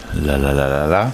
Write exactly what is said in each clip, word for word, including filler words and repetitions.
La la la la la.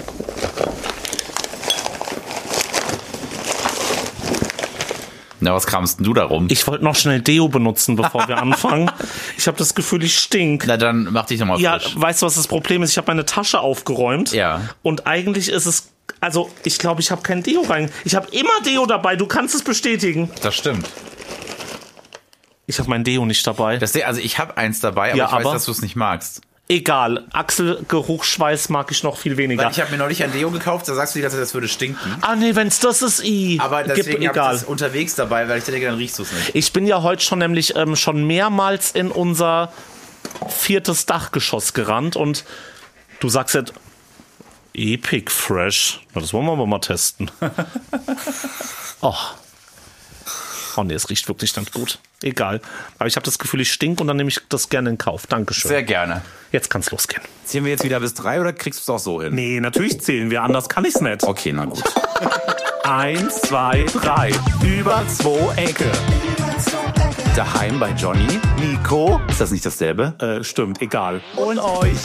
Na, was kramst denn du da rum? Ich wollte noch schnell Deo benutzen, bevor wir anfangen. Ich habe das Gefühl, ich stink. Na, dann mach dich nochmal Ja, frisch. weißt du, was das Problem ist? Ich habe meine Tasche aufgeräumt. Ja. Und eigentlich ist es, also ich glaube, ich habe kein Deo rein. Ich habe immer Deo dabei, du kannst es bestätigen. Das stimmt. Ich habe mein Deo nicht dabei. Das, also ich habe eins dabei, aber Ja, ich weiß, aber- dass du es nicht magst. Egal, Achselgeruchsschweiß mag ich noch viel weniger. Weil ich habe mir neulich ein Deo gekauft, da sagst du die ganze Zeit, das würde stinken. Ah nee, wenn's das ist, i. Aber deswegen Gib, habe ich egal. das unterwegs dabei, weil ich denke, dann riechst du es nicht. Ich bin ja heute schon nämlich ähm, schon mehrmals in unser viertes Dachgeschoss gerannt und du sagst jetzt Epic Fresh. Na, das wollen wir aber mal testen. Oh. Oh nee, es riecht wirklich nicht gut. Egal. Aber ich habe das Gefühl, ich stink und dann nehme ich das gerne in Kauf. Dankeschön. Sehr gerne. Jetzt kann's losgehen. Zählen wir jetzt wieder bis drei oder kriegst du es auch so hin? Nee, natürlich zählen wir. Anders kann ich's nicht. Okay, na gut. Eins, zwei, drei. Über zwei Ecke. Daheim bei Johnny. Nico. Ist das nicht dasselbe? Äh, stimmt, egal. Und euch.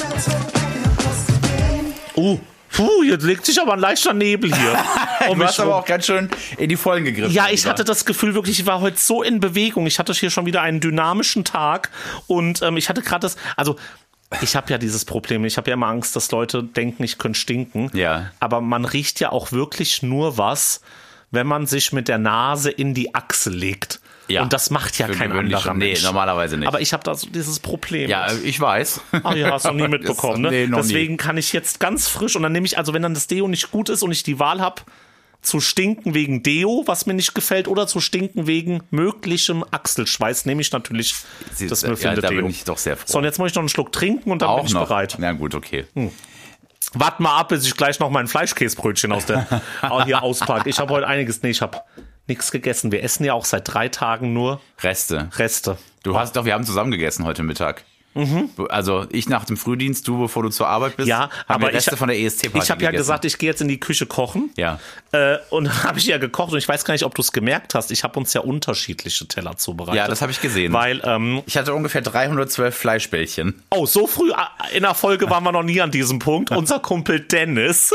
Uh, puh, jetzt legt sich aber ein leichter Nebel hier. um Du mich hast aber rum. auch ganz schön in die Vollen gegriffen. Ja, ich lieber. hatte das Gefühl wirklich, ich war heute so in Bewegung. Ich hatte hier schon wieder einen dynamischen Tag und ähm, ich hatte gerade das, also ich habe ja dieses Problem, ich habe ja immer Angst, dass Leute denken, ich könnte stinken. Ja. Aber man riecht ja auch wirklich nur was, wenn man sich mit der Nase in die Achse legt. Ja. Und das macht ja Für kein gewöhnlich anderer schon. Nee, Mensch. normalerweise nicht. Aber ich habe da so dieses Problem. Ja, ich weiß. Ah ja, hast du nie mitbekommen, Das- ne? nee, noch Deswegen nie. kann ich jetzt ganz frisch und dann nehme ich, also wenn dann das Deo nicht gut ist und ich die Wahl habe, zu stinken wegen Deo, was mir nicht gefällt, oder zu stinken wegen möglichem Achselschweiß, nehme ich natürlich Sie- das ja, mürfende da Deo. bin ich doch sehr froh. So, und jetzt muss ich noch einen Schluck trinken und dann auch bin ich noch. bereit. Na gut, okay. Wart mal ab, bis ich gleich noch mein Fleischkäsebrötchen aus der hier auspacke. Ich habe heute einiges, nee, ich habe nichts gegessen. Wir essen ja auch seit drei Tagen nur Reste. Reste. Du hast doch, wir haben zusammen gegessen heute Mittag. Also ich nach dem Frühdienst, du bevor du zur Arbeit bist, Ja, haben aber wir Reste ich, von der E S C-Party ich habe ja gegessen. gesagt, ich gehe jetzt in die Küche kochen. Ja. Äh, und dann habe ich ja gekocht und ich weiß gar nicht, ob du es gemerkt hast. Ich habe uns ja unterschiedliche Teller zubereitet. Ja, das habe ich gesehen. Weil, ähm, Ich hatte ungefähr dreihundertzwölf Fleischbällchen. oh, so früh in der Folge waren wir noch nie an diesem Punkt. Unser Kumpel Dennis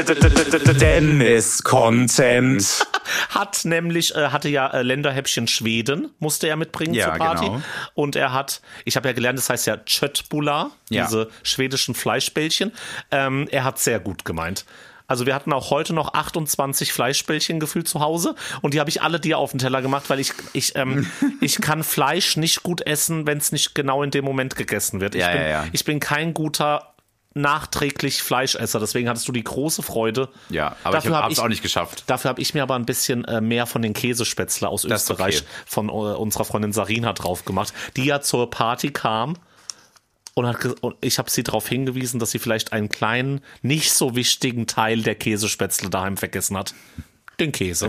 Dennis Content. hat nämlich, äh, hatte ja äh, Länderhäppchen Schweden, musste er mitbringen Ja, zur Party. genau. Und er hat, ich habe ja gelernt, das heißt ja Köttbullar, Ja. diese schwedischen Fleischbällchen. Ähm, er hat sehr gut gemeint. Also wir hatten auch heute noch achtundzwanzig Fleischbällchen gefühlt zu Hause und die habe ich alle dir auf den Teller gemacht, weil ich ich ähm, ich kann Fleisch nicht gut essen, wenn es nicht genau in dem Moment gegessen wird. Ich Ja, bin ja, ja. ich bin kein guter nachträglich Fleischesser, deswegen hattest du die große Freude. Ja, aber Dafür ich hab habe es auch nicht geschafft. Dafür habe ich mir aber ein bisschen äh, mehr von den Käsespätzle aus Das ist Österreich okay. von äh, unserer Freundin Sarina drauf gemacht, die ja zur Party kam und, hat ge- und ich habe sie darauf hingewiesen, dass sie vielleicht einen kleinen, nicht so wichtigen Teil der Käsespätzle daheim vergessen hat. Den Käse.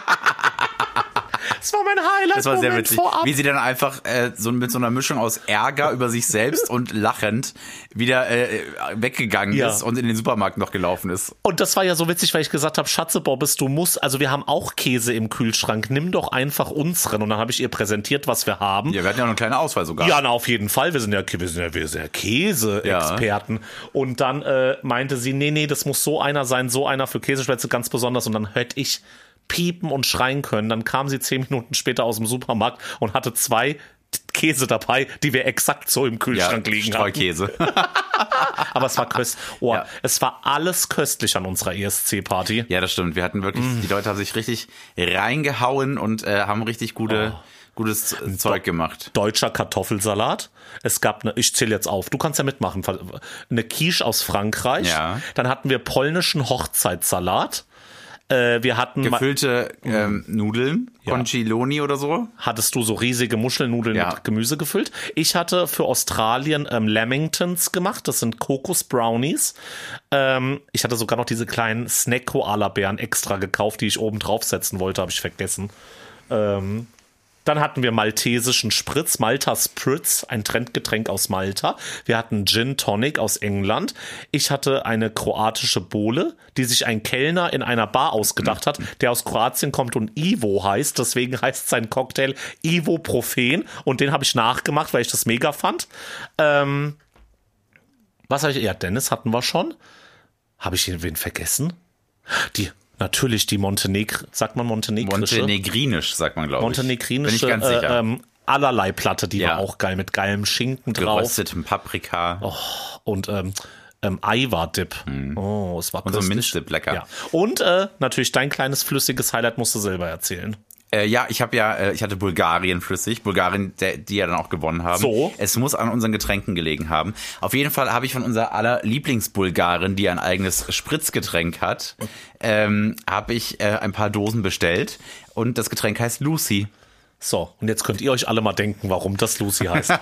Das war mein Highlight. Das war sehr Moment witzig, vorab. wie sie dann einfach äh, so mit so einer Mischung aus Ärger über sich selbst und lachend wieder äh, weggegangen Ja. ist und in den Supermarkt noch gelaufen ist. Und das war ja so witzig, weil ich gesagt habe, Schatze Bobbes, du musst, also wir haben auch Käse im Kühlschrank, nimm doch einfach unseren. Und dann habe ich ihr präsentiert, was wir haben. Ja, wir hatten ja noch eine kleine Auswahl sogar. Ja, na, auf jeden Fall. Wir sind ja, wir sind ja, wir sind ja Käse-Experten. Und dann äh, meinte sie, nee, nee, das muss so einer sein, so einer für Käsespätzle ganz besonders. Und dann hätte ich piepen und schreien können. Dann kam sie zehn Minuten später aus dem Supermarkt und hatte zwei Käse dabei, die wir exakt so im Kühlschrank liegen hatten. Streukäse. Aber es war köstlich. Oh, Ja. es war alles köstlich an unserer E S C-Party. Ja, das stimmt. Wir hatten wirklich, Mm. die Leute haben sich richtig reingehauen und äh, haben richtig gute, Oh. gutes Zeug gemacht. Deutscher Kartoffelsalat. Es gab eine, ich zähle jetzt auf, du kannst ja mitmachen, eine Quiche aus Frankreich. Ja. Dann hatten wir polnischen Hochzeitssalat. Äh, wir hatten, ma- Gefüllte ähm, Nudeln, Ja. Conciloni oder so. hattest du so riesige Muschelnudeln Ja. mit Gemüse gefüllt. Ich hatte für Australien ähm, Lamingtons gemacht. Das sind Kokos-Brownies. Ähm, ich hatte sogar noch diese kleinen Snack-Koala-Bären extra gekauft, die ich oben draufsetzen wollte, habe ich vergessen. Ähm, Dann hatten wir maltesischen Spritz, Malta Spritz, ein Trendgetränk aus Malta. Wir hatten Gin Tonic aus England. Ich hatte eine kroatische Bowle, die sich ein Kellner in einer Bar ausgedacht hat, der aus Kroatien kommt und Ivo heißt. Deswegen heißt sein Cocktail Ibuprofen. Und den habe ich nachgemacht, weil ich das mega fand. Ähm, Was habe ich? Ja, Dennis hatten wir schon. Habe ich wen vergessen? Die, natürlich die Montenegr, sagt man montenegrische? Montenegrinisch, sagt man, glaube ich. Montenegrinische, Bin ich ganz sicher. Äh, ähm, allerlei Platte, die Ja. war auch geil, mit geilem Schinken drauf. Geröstetem Paprika. Oh, und ähm, ähm, Eiwar-Dip. Oh, es war Und so ein köstlich. Minzdip, lecker. Ja. Und äh, natürlich dein kleines flüssiges Highlight musst du selber erzählen. Äh, ja, ich habe ja, äh, ich hatte Bulgarien flüssig, Bulgarien, der, die ja dann auch gewonnen haben. So. Es muss an unseren Getränken gelegen haben. Auf jeden Fall habe ich von unserer aller Lieblingsbulgarin, die ein eigenes Spritzgetränk hat, ähm, habe ich äh, ein paar Dosen bestellt und das Getränk heißt Lucy. So, und jetzt könnt ihr euch alle mal denken, warum das Lucy heißt.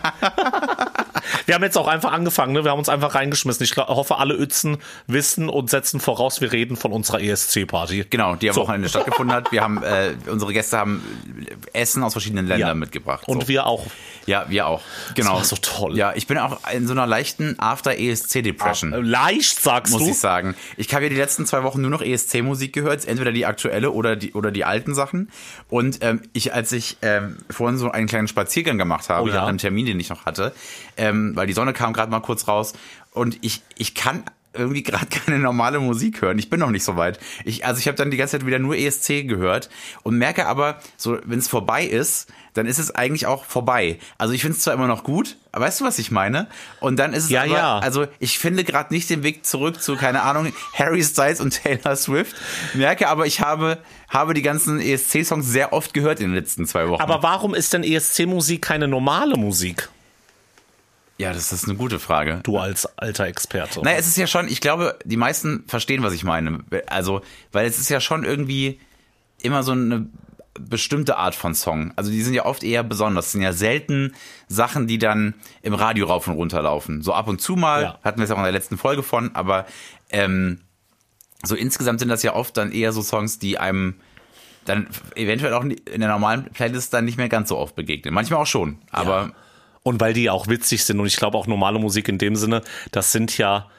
Wir haben jetzt auch einfach angefangen, ne? Wir haben uns einfach reingeschmissen. Ich glaub, hoffe, alle Uetzen wissen und setzen voraus, wir reden von unserer E S C-Party. Genau, die am So. Wochenende stattgefunden hat. Wir haben, äh, unsere Gäste haben Essen aus verschiedenen Ländern Ja. mitgebracht. Und so. wir auch. Ja, wir auch. Genau. war so toll. Ja, ich bin auch in so einer leichten After-E S C-Depression. Leicht, sagst Muss du? ich sagen. Ich habe ja die letzten zwei Wochen nur noch E S C-Musik gehört, entweder die aktuelle oder die oder die alten Sachen. Und ähm, ich, als ich ähm, vorhin so einen kleinen Spaziergang gemacht habe, Oh ja. nach einem Termin, den ich noch hatte, ähm, weil die Sonne kam gerade mal kurz raus und ich ich kann irgendwie gerade keine normale Musik hören. Ich bin noch nicht so weit. Ich, also ich habe dann die ganze Zeit wieder nur E S C gehört und merke aber, so wenn es vorbei ist, dann ist es eigentlich auch vorbei. Also ich finde es zwar immer noch gut, aber weißt du, was ich meine? Und dann ist es Ja, aber, ja. also ich finde gerade nicht den Weg zurück zu, keine Ahnung, Harry Styles und Taylor Swift. Merke aber, ich habe, habe die ganzen E S C-Songs sehr oft gehört in den letzten zwei Wochen. Aber warum ist denn E S C-Musik keine normale Musik? ja, das ist eine gute Frage. Du als alter Experte. Naja, es ist ja schon, ich glaube, die meisten verstehen, was ich meine. Also, weil es ist ja schon irgendwie immer so eine bestimmte Art von Song. Also die sind ja oft eher besonders. Das sind ja selten Sachen, die dann im Radio rauf und runter laufen. So ab und zu mal, Ja. hatten wir es auch in der letzten Folge von, aber ähm, so insgesamt sind das ja oft dann eher so Songs, die einem dann eventuell auch in der normalen Playlist dann nicht mehr ganz so oft begegnen. Manchmal auch schon, aber... Ja. Und weil die auch witzig sind und ich glaube auch normale Musik in dem Sinne, das sind ja,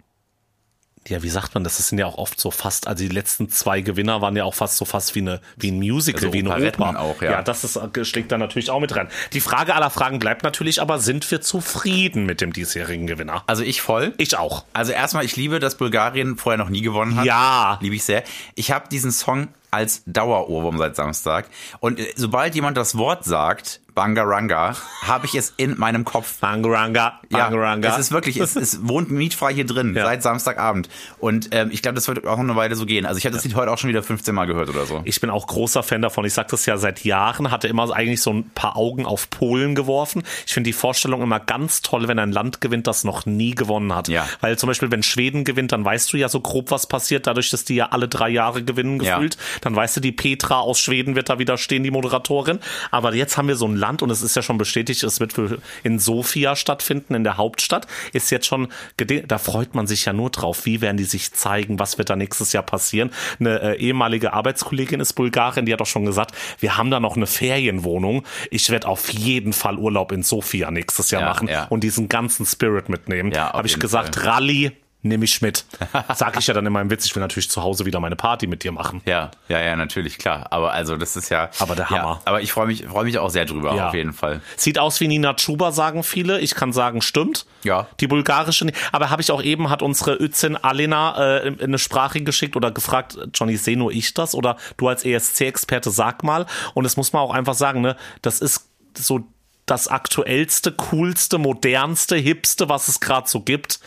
ja, wie sagt man das? Das sind ja auch oft so fast, also die letzten zwei Gewinner waren ja auch fast so fast wie eine wie ein Musical, Also wie eine Operetten Oper. auch, ja. ja, das ist, schlägt da natürlich auch mit rein. Die Frage aller Fragen bleibt natürlich, aber sind wir zufrieden mit dem diesjährigen Gewinner? Also ich voll. Ich auch. Also erstmal, ich liebe, dass Bulgarien vorher noch nie gewonnen hat. Ja. Liebe ich sehr. Ich habe diesen Song als Dauerohrwurm seit Samstag. Und äh, sobald jemand das Wort sagt, Bangaranga, habe ich es in meinem Kopf. Bangaranga, Bangaranga. Ja, es ist wirklich, es, es wohnt mietfrei hier drin, Ja. seit Samstagabend. Und ähm, ich glaube, das wird auch noch eine Weile so gehen. Also ich habe das Lied heute auch schon wieder fünfzehn Mal gehört oder so. Ich bin auch großer Fan davon. Ich sage das ja seit Jahren, hatte immer eigentlich so ein paar Augen auf Polen geworfen. Ich finde die Vorstellung immer ganz toll, wenn ein Land gewinnt, das noch nie gewonnen hat. Ja. Weil zum Beispiel, wenn Schweden gewinnt, dann weißt du ja so grob, was passiert, dadurch, dass die ja alle drei Jahre gewinnen Ja. gefühlt. Dann weißt du, die Petra aus Schweden wird da wieder stehen, die Moderatorin. Aber jetzt haben wir so ein Land und es ist ja schon bestätigt, es wird für in Sofia stattfinden, in der Hauptstadt. Ist jetzt schon, gede- da freut man sich ja nur drauf. Wie werden die sich zeigen? Was wird da nächstes Jahr passieren? Eine äh, ehemalige Arbeitskollegin ist Bulgarin, die hat auch schon gesagt, wir haben da noch eine Ferienwohnung. Ich werde auf jeden Fall Urlaub in Sofia nächstes Jahr Ja, machen ja. und diesen ganzen Spirit mitnehmen. Ja, auf Habe ich jeden gesagt, Fall. Rallye nehme ich mit. Sag ich ja dann in meinem Witz, ich will natürlich zu Hause wieder meine Party mit dir machen. Ja, ja, ja, natürlich, klar. Aber also das ist ja... Aber der Hammer. Ja, aber ich freue mich, freue mich auch sehr drüber, Ja. auf jeden Fall. Sieht aus wie Nina Chuba, sagen viele. Ich kann sagen, stimmt. Ja. Die bulgarische. Aber habe ich auch eben, hat unsere Özin Alena äh, eine Sprache geschickt oder gefragt, Johnny, sehe nur ich das? Oder du als E S C-Experte, sag mal. Und das muss man auch einfach sagen, ne? Das ist so das aktuellste, coolste, modernste, hipste, was es gerade so gibt.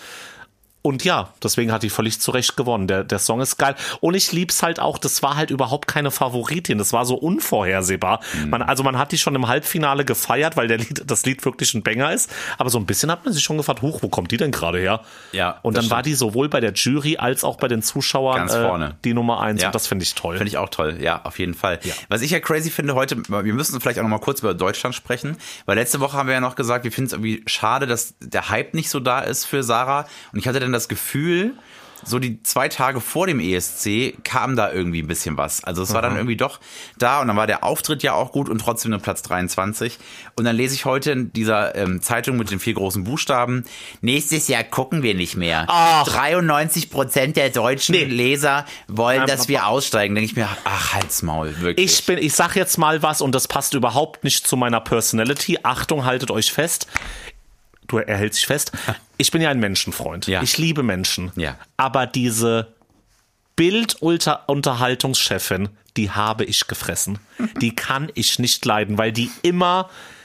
Und ja, deswegen hat die völlig zu Recht gewonnen. Der, der Song ist geil. Und ich lieb's halt auch, das war halt überhaupt keine Favoritin. Das war so unvorhersehbar. Mhm. Man, also man hat die schon im Halbfinale gefeiert, weil der Lied, das Lied wirklich ein Banger ist. Aber so ein bisschen hat man sich schon gefragt, huch, wo kommt die denn gerade her? Ja, Und das dann war stimmt. die sowohl bei der Jury als auch bei den Zuschauern Ganz vorne. Äh, die Nummer eins. Ja. Und das finde ich toll. Finde ich auch toll, ja, auf jeden Fall. Ja. Was ich ja crazy finde heute, wir müssen vielleicht auch noch mal kurz über Deutschland sprechen, weil letzte Woche haben wir ja noch gesagt, wir finden es irgendwie schade, dass der Hype nicht so da ist für Sarah. Und ich hatte dann das Gefühl, so die zwei Tage vor dem E S C kam da irgendwie ein bisschen was. Also es war dann irgendwie doch da und dann war der Auftritt ja auch gut und trotzdem nur Platz dreiundzwanzig. Und dann lese ich heute in dieser ähm, Zeitung mit den vier großen Buchstaben, nächstes Jahr gucken wir nicht mehr. Ach. dreiundneunzig Prozent der deutschen Nee. Leser wollen, Nein, dass wir aussteigen. Denke ich mir, ach, halt's Maul, wirklich. Ich bin, ich sag jetzt mal was und das passt überhaupt nicht zu meiner Personality. Achtung, haltet euch fest. du erhältst dich fest. Ich bin ja ein Menschenfreund. Ja. Ich liebe Menschen. Ja. Aber diese Bild-Unterhaltungschefin, die habe ich gefressen. Die kann ich nicht leiden, weil die immer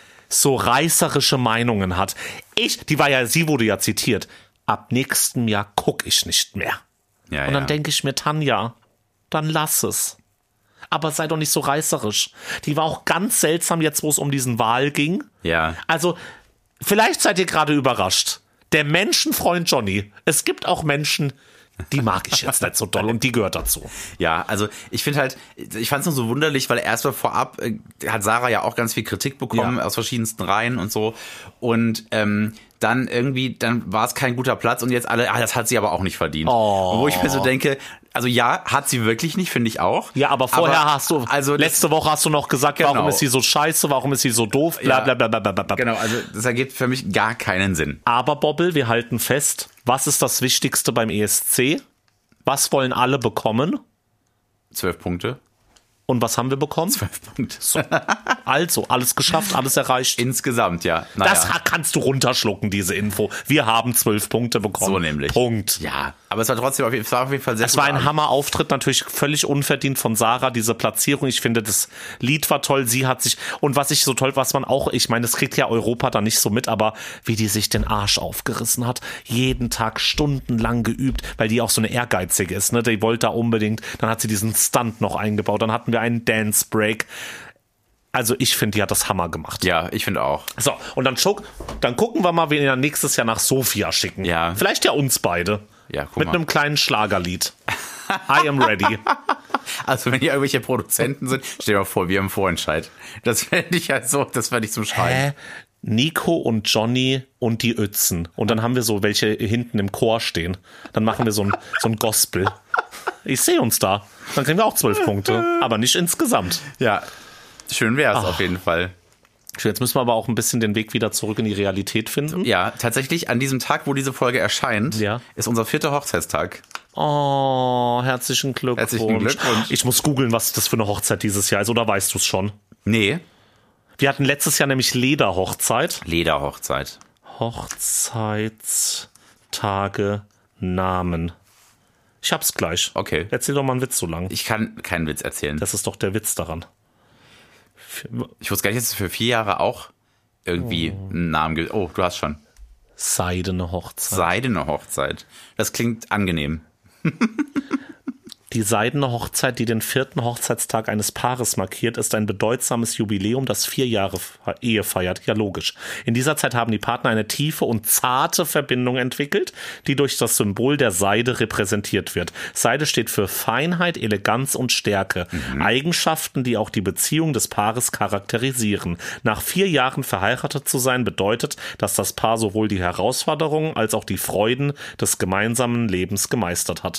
so reißerische Meinungen hat. Ich, die war ja, sie wurde ja zitiert. Ab nächstem Jahr gucke ich nicht mehr. Ja, Und dann ja. denke ich mir, Tanja, dann lass es. Aber sei doch nicht so reißerisch. Die war auch ganz seltsam jetzt, wo es um diesen Wahl ging. Ja. Also, vielleicht seid ihr gerade überrascht. Der Menschenfreund Johnny. Es gibt auch Menschen, die mag ich jetzt nicht so doll und die gehört dazu. Ja, also ich finde halt, ich fand es nur so wunderlich, weil erstmal vorab äh, hat Sarah ja auch ganz viel Kritik bekommen Ja. aus verschiedensten Reihen und so. Und ähm, dann irgendwie, dann war es kein guter Platz und jetzt alle, ah, das hat sie aber auch nicht verdient. Oh. Und wo ich mir so denke, also ja, hat sie wirklich nicht, finde ich auch. Ja, aber vorher Aber, hast du, also das- letzte Woche hast du noch gesagt, Genau. warum ist sie so scheiße, warum ist sie so doof, bla Ja. bla bla bla bla bla. Genau, also das ergibt für mich gar keinen Sinn. Aber Bobbel, wir halten fest, was ist das Wichtigste beim E S C? Was wollen alle bekommen? Zwölf Punkte. Und was haben wir bekommen? Zwölf Punkte. Also, alles geschafft, alles erreicht. Insgesamt, ja. Naja. Das kannst du runterschlucken, diese Info. Wir haben zwölf Punkte bekommen. So nämlich. Punkt. Ja, aber es war trotzdem auf jeden, es war auf jeden Fall sehr Es gut war ein an. Hammer-Auftritt, natürlich völlig unverdient von Sarah, diese Platzierung. Ich finde, das Lied war toll. Sie hat sich, und was ich so toll, was man auch, ich meine, das kriegt ja Europa da nicht so mit, aber wie die sich den Arsch aufgerissen hat. Jeden Tag stundenlang geübt, weil die auch so eine ehrgeizige ist, ne? Die wollte da unbedingt. Dann hat sie diesen Stunt noch eingebaut. Dann hatten wir einen Dance Break. Also ich finde, die hat das Hammer gemacht. Ja, ich finde auch. So, und dann, schuck, dann gucken wir mal, wen wir nächstes Jahr nach Sofia schicken. Ja. Vielleicht ja uns beide. Ja, guck Mit mal. einem kleinen Schlagerlied. I am ready. Also wenn hier irgendwelche Produzenten sind, stell dir mal vor, wir haben Vorentscheid. Das fände ich halt so, das fände ich zum Schreien. Hä? Nico und Johnny und die Ötzen. Und dann haben wir so welche hinten im Chor stehen. Dann machen wir so ein, so ein Gospel. Ich sehe uns da. Dann kriegen wir auch zwölf Punkte. Aber nicht insgesamt. Ja, schön wär's auf jeden Fall. Jetzt müssen wir aber auch ein bisschen den Weg wieder zurück in die Realität finden. Ja, tatsächlich an diesem Tag, wo diese Folge erscheint, Ja. ist unser vierter Hochzeitstag. Oh, herzlichen Glückwunsch. Herzlichen Glückwunsch. Ich muss googeln, was das für eine Hochzeit dieses Jahr ist. Oder weißt du es schon? Nee, Wir hatten letztes Jahr nämlich Lederhochzeit. Lederhochzeit. Hochzeitstage, Namen. Ich hab's gleich. Okay. Erzähl doch mal einen Witz so lang. Ich kann keinen Witz erzählen. Das ist doch der Witz daran. Ich wusste gar nicht, dass es für vier Jahre auch irgendwie einen Namen gibt. Oh, du hast schon. Seidene Hochzeit. Seidene Hochzeit. Das klingt angenehm. Die seidene Hochzeit, die den vierten Hochzeitstag eines Paares markiert, ist ein bedeutsames Jubiläum, das vier Jahre Ehe feiert. Ja, logisch. In dieser Zeit haben die Partner eine tiefe und zarte Verbindung entwickelt, die durch das Symbol der Seide repräsentiert wird. Seide steht für Feinheit, Eleganz und Stärke. Mhm. Eigenschaften, die auch die Beziehung des Paares charakterisieren. Nach vier Jahren verheiratet zu sein, bedeutet, dass das Paar sowohl die Herausforderungen als auch die Freuden des gemeinsamen Lebens gemeistert hat.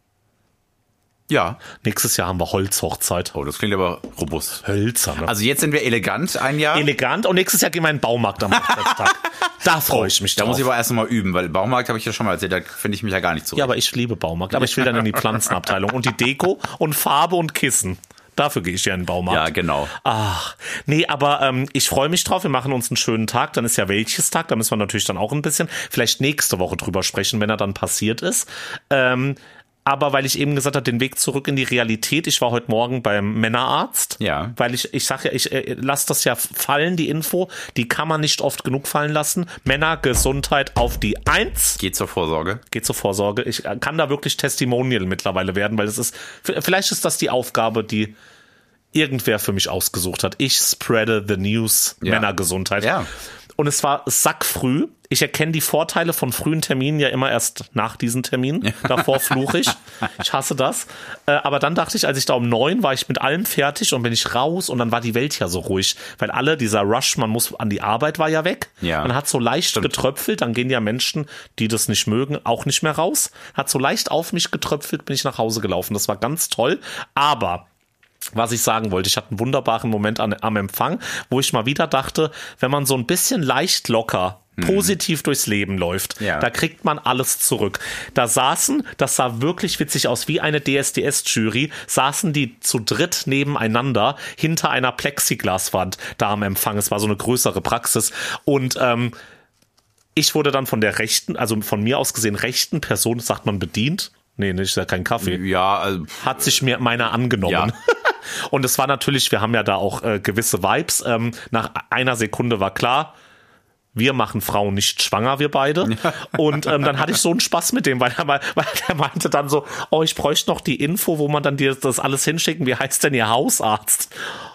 Ja. Nächstes Jahr haben wir Holzhochzeit. Oh, das klingt aber robust. Hölzerne. Also jetzt sind wir elegant ein Jahr. Elegant. Und nächstes Jahr gehen wir in den Baumarkt am Hochzeitstag. Da freue ich mich Da drauf. muss ich aber erst noch mal üben, weil Baumarkt habe ich ja schon mal erzählt, da finde ich mich ja gar nicht zurecht. Ja, aber ich liebe Baumarkt. Aber ich will dann in die Pflanzenabteilung. Und die Deko und Farbe und Kissen. Dafür gehe ich ja in den Baumarkt. Ja, genau. Ach, nee, aber ähm, ich freue mich drauf. Wir machen uns einen schönen Tag. Dann ist ja welches Tag? Da müssen wir natürlich dann auch ein bisschen vielleicht nächste Woche drüber sprechen, wenn er dann passiert ist. Ähm, aber weil ich eben gesagt habe, den Weg zurück in die Realität. Ich war heute Morgen beim Männerarzt. Ja. Weil ich, ich sage ja, ich äh, lasse das ja fallen, die Info. Die kann man nicht oft genug fallen lassen. Männergesundheit auf die Eins. Geht zur Vorsorge. Geht zur Vorsorge. Ich kann da wirklich Testimonial mittlerweile werden, weil das ist, vielleicht ist das die Aufgabe, die irgendwer für mich ausgesucht hat. Ich spreade the news, Ja. Männergesundheit. Ja. Und es war sackfrüh. Ich erkenne die Vorteile von frühen Terminen ja immer erst nach diesen Terminen. Davor fluche ich. Ich hasse das. Äh, aber dann dachte ich, als ich da um neun war, ich mit allem fertig und bin ich raus und dann war die Welt ja so ruhig. Weil alle, dieser Rush, man muss an die Arbeit, war ja weg. Ja. Man hat so leicht Stimmt. getröpfelt, dann gehen ja Menschen, die das nicht mögen, auch nicht mehr raus. Hat so leicht auf mich getröpfelt, bin ich nach Hause gelaufen. Das war ganz toll. Aber was ich sagen wollte, ich hatte einen wunderbaren Moment an, am Empfang, wo ich mal wieder dachte, wenn man so ein bisschen leicht locker positiv durchs Leben läuft, Ja. da kriegt man alles zurück. Da saßen, das sah wirklich witzig aus, wie eine D S D S-Jury, saßen die zu dritt nebeneinander hinter einer Plexiglaswand da am Empfang. Es war so eine größere Praxis und ähm, ich wurde dann von der rechten, also von mir aus gesehen rechten Person, sagt man bedient? Nee, nicht, ist ja kein Kaffee. Ja, also, hat sich mir meiner angenommen. Ja. Und es war natürlich, wir haben ja da auch äh, gewisse Vibes. Ähm, nach einer Sekunde war klar, wir machen Frauen nicht schwanger, wir beide. Ja. Und ähm, dann hatte ich so einen Spaß mit dem, weil er, weil er meinte dann so, oh, ich bräuchte noch die Info, wo man dann dir das alles hinschicken. Wie heißt denn Ihr Hausarzt?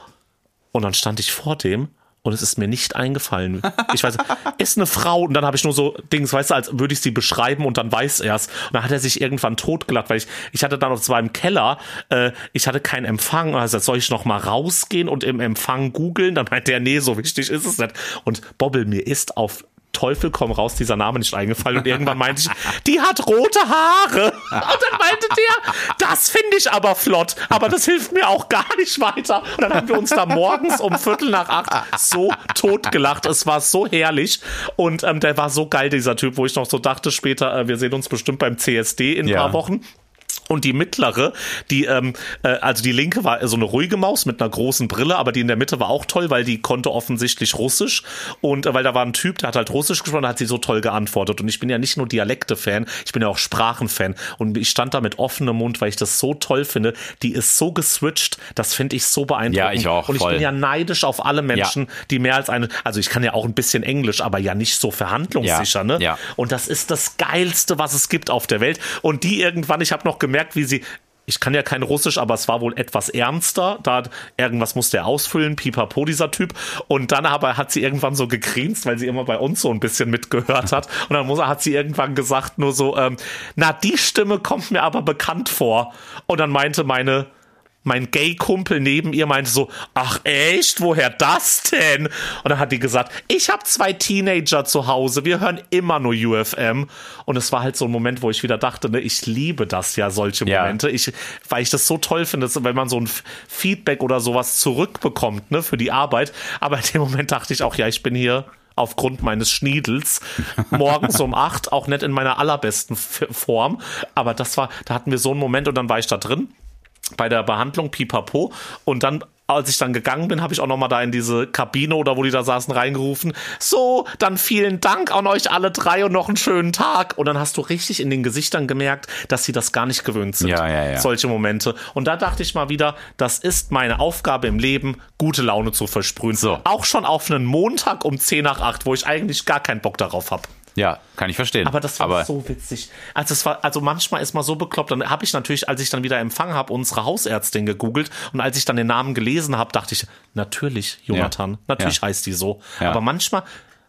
Und dann stand ich vor dem und es ist mir nicht eingefallen. Ich weiß, ist eine Frau. Und dann habe ich nur so Dings, weißt du, als würde ich sie beschreiben und dann weiß er es. Und dann hat er sich irgendwann totgelacht, weil ich, ich hatte dann, zwar im Keller, äh, ich hatte keinen Empfang. Also soll ich noch mal rausgehen und im Empfang googeln? Dann meinte er, nee, so wichtig ist es nicht. Und Bobbel, mir ist auf Teufel komm raus dieser Name nicht eingefallen und irgendwann meinte ich, die hat rote Haare. Und dann meinte der, das finde ich aber flott, aber das hilft mir auch gar nicht weiter. Und dann haben wir uns da morgens um Viertel nach acht so totgelacht. Es war so herrlich und ähm, der war so geil, dieser Typ, wo ich noch so dachte später, äh, wir sehen uns bestimmt beim C S D in ein ja. paar Wochen. Und die mittlere, die, ähm, äh, also die linke war so eine ruhige Maus mit einer großen Brille, aber die in der Mitte war auch toll, weil die konnte offensichtlich Russisch und äh, weil da war ein Typ, der hat halt Russisch gesprochen, da hat sie so toll geantwortet. Und ich bin ja nicht nur Dialekte-Fan, ich bin ja auch Sprachen-Fan. Und ich stand da mit offenem Mund, weil ich das so toll finde. Die ist so geswitcht, das finde ich so beeindruckend. Ja, ich auch. Und ich voll. bin ja neidisch auf alle Menschen, ja. die mehr als eine, also ich kann ja auch ein bisschen Englisch, aber ja nicht so verhandlungssicher, ja. ne? Ja. Und das ist das Geilste, was es gibt auf der Welt. Und die irgendwann, ich habe noch gemerkt, wie sie, ich kann ja kein Russisch, aber es war wohl etwas ernster. Da irgendwas musste er ausfüllen, pipapo, dieser Typ. Und dann aber hat sie irgendwann so gegrinst, weil sie immer bei uns so ein bisschen mitgehört hat. Und dann muss, hat sie irgendwann gesagt nur so, ähm, na, die Stimme kommt mir aber bekannt vor. Und dann meinte meine Mein Gay-Kumpel neben ihr meinte so, ach echt, woher das denn? Und dann hat die gesagt, ich habe zwei Teenager zu Hause, wir hören immer nur U F M. Und es war halt so ein Moment, wo ich wieder dachte, ne, ich liebe das ja, solche ja. Momente. Ich, weil ich das so toll finde, wenn man so ein Feedback oder sowas zurückbekommt, ne, für die Arbeit. Aber in dem Moment dachte ich auch, ja, ich bin hier aufgrund meines Schniedels morgens um acht, auch nicht in meiner allerbesten Form. Aber das war, da hatten wir so einen Moment und dann war ich da drin bei der Behandlung, pipapo. Und dann, als ich dann gegangen bin, habe ich auch nochmal da in diese Kabine oder wo die da saßen reingerufen, so, dann vielen Dank an euch alle drei und noch einen schönen Tag. Und dann hast du richtig in den Gesichtern gemerkt, dass sie das gar nicht gewöhnt sind, ja, ja, ja. solche Momente. Und da dachte ich mal wieder, das ist meine Aufgabe im Leben, gute Laune zu versprühen. So. Auch schon auf einen Montag um zehn nach acht, wo ich eigentlich gar keinen Bock darauf habe. Ja, kann ich verstehen. Aber das war Aber so witzig. Also, es war, also manchmal ist man so bekloppt. Dann habe ich natürlich, als ich dann wieder empfangen habe, unsere Hausärztin gegoogelt. Und als ich dann den Namen gelesen habe, dachte ich, natürlich, Jonathan. Ja. Natürlich ja. heißt die so. Ja. Aber manchmal,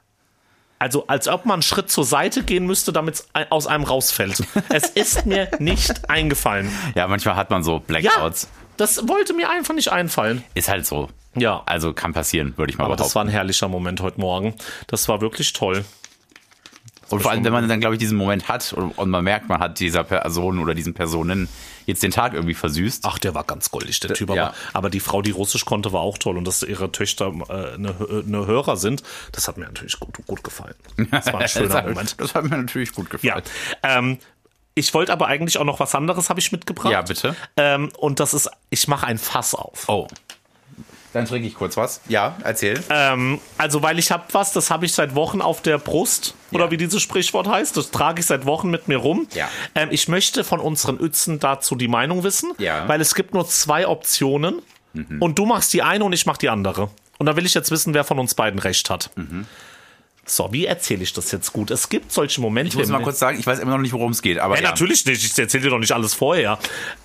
also als ob man einen Schritt zur Seite gehen müsste, damit es aus einem rausfällt. Es ist mir nicht eingefallen. Ja, manchmal hat man so Blackouts. Ja, das wollte mir einfach nicht einfallen. Ist halt so. Ja. Also kann passieren, würde ich mal Aber behaupten. das war ein herrlicher Moment heute Morgen. Das war wirklich toll. Und vor allem, wenn man dann, glaube ich, diesen Moment hat und, und man merkt, man hat dieser Person oder diesen Personen jetzt den Tag irgendwie versüßt. Ach, der war ganz goldig, der Typ. Ja. Aber, aber die Frau, die Russisch konnte, war auch toll. Und dass ihre Töchter äh, eine, eine Hörer sind, das hat mir natürlich gut, gut gefallen. Das war ein schöner das hat, Moment. Das hat mir natürlich gut gefallen. Ja, ähm, ich wollte aber eigentlich auch noch was anderes, habe ich mitgebracht. Ja, bitte. Ähm, und das ist, ich mache ein Fass auf. Oh. Dann trinke ich kurz was. Ja, erzähl. Ähm, also, weil ich habe was, das habe ich seit Wochen auf der Brust, Ja. oder wie dieses Sprichwort heißt, das trage ich seit Wochen mit mir rum. Ja. Ähm, ich möchte von unseren Utzen dazu die Meinung wissen, Ja. weil es gibt nur zwei Optionen Mhm. und du machst die eine und ich mach die andere. Und da will ich jetzt wissen, wer von uns beiden recht hat. Mhm. So, wie erzähle ich das jetzt gut? Es gibt solche Momente. Ich muss mal kurz sagen, ich weiß immer noch nicht, worum es geht. Aber Ja, ja. natürlich nicht, ich erzähle dir doch nicht alles vorher.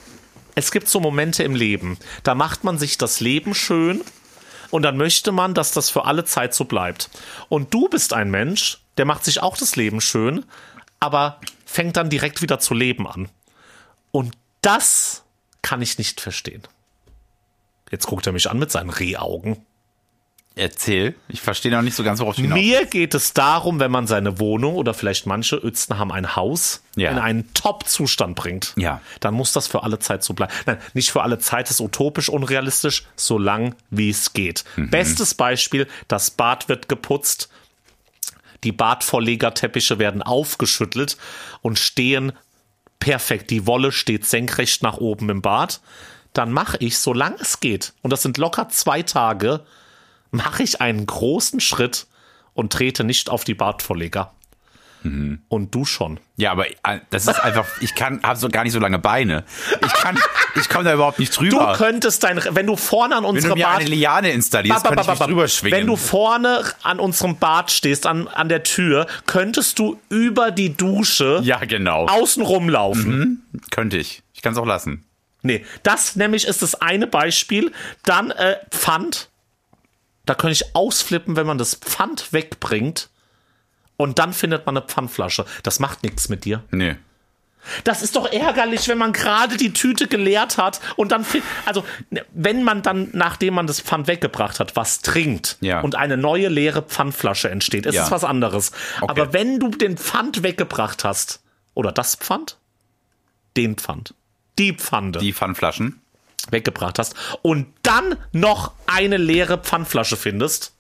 Es gibt so Momente im Leben, da macht man sich das Leben schön und dann möchte man, dass das für alle Zeit so bleibt. Und du bist ein Mensch, der macht sich auch das Leben schön, aber fängt dann direkt wieder zu leben an. Und das kann ich nicht verstehen. Jetzt guckt er mich an mit seinen Rehaugen. Erzähl. Ich verstehe noch nicht so ganz, worauf du hinaus. Mir geht es darum, wenn man seine Wohnung oder vielleicht manche Uetzen haben ein Haus Ja. in einen Top-Zustand bringt. Ja. Dann muss das für alle Zeit so bleiben. Nein, nicht für alle Zeit, ist utopisch, unrealistisch, so lang wie es geht. Mhm. Bestes Beispiel, das Bad wird geputzt, die Badvorlegerteppiche werden aufgeschüttelt und stehen perfekt. Die Wolle steht senkrecht nach oben im Bad. Dann mache ich, solange es geht, und das sind locker zwei Tage, mache ich einen großen Schritt und trete nicht auf die Badvorleger. Mhm. Und du schon. Ja, aber das ist einfach, ich kann, habe so gar nicht so lange Beine. Ich kann, ich komme da überhaupt nicht drüber. Du könntest dein, wenn du vorne an unserem Bad... Wenn du mir Bad, eine Liane installierst, ba, ba, könnte ich mich ba, ba, drüber schwingen. Wenn du vorne an unserem Bad stehst, an, an der Tür, könntest du über die Dusche ja, genau. außen rumlaufen. Mhm, könnte ich. Ich kann es auch lassen. Nee, das nämlich ist das eine Beispiel. Dann äh, Pfand. Da könnte ich ausflippen, wenn man das Pfand wegbringt. Und dann findet man eine Pfandflasche. Das macht nichts mit dir. Nee. Das ist doch ärgerlich, wenn man gerade die Tüte geleert hat und dann, also wenn man dann, nachdem man das Pfand weggebracht hat, was trinkt ja. und eine neue leere Pfandflasche entsteht, ist ja. es was anderes. Okay. Aber wenn du den Pfand weggebracht hast, oder das Pfand, den Pfand, die Pfande, die Pfandflaschen weggebracht hast und dann noch eine leere Pfandflasche findest,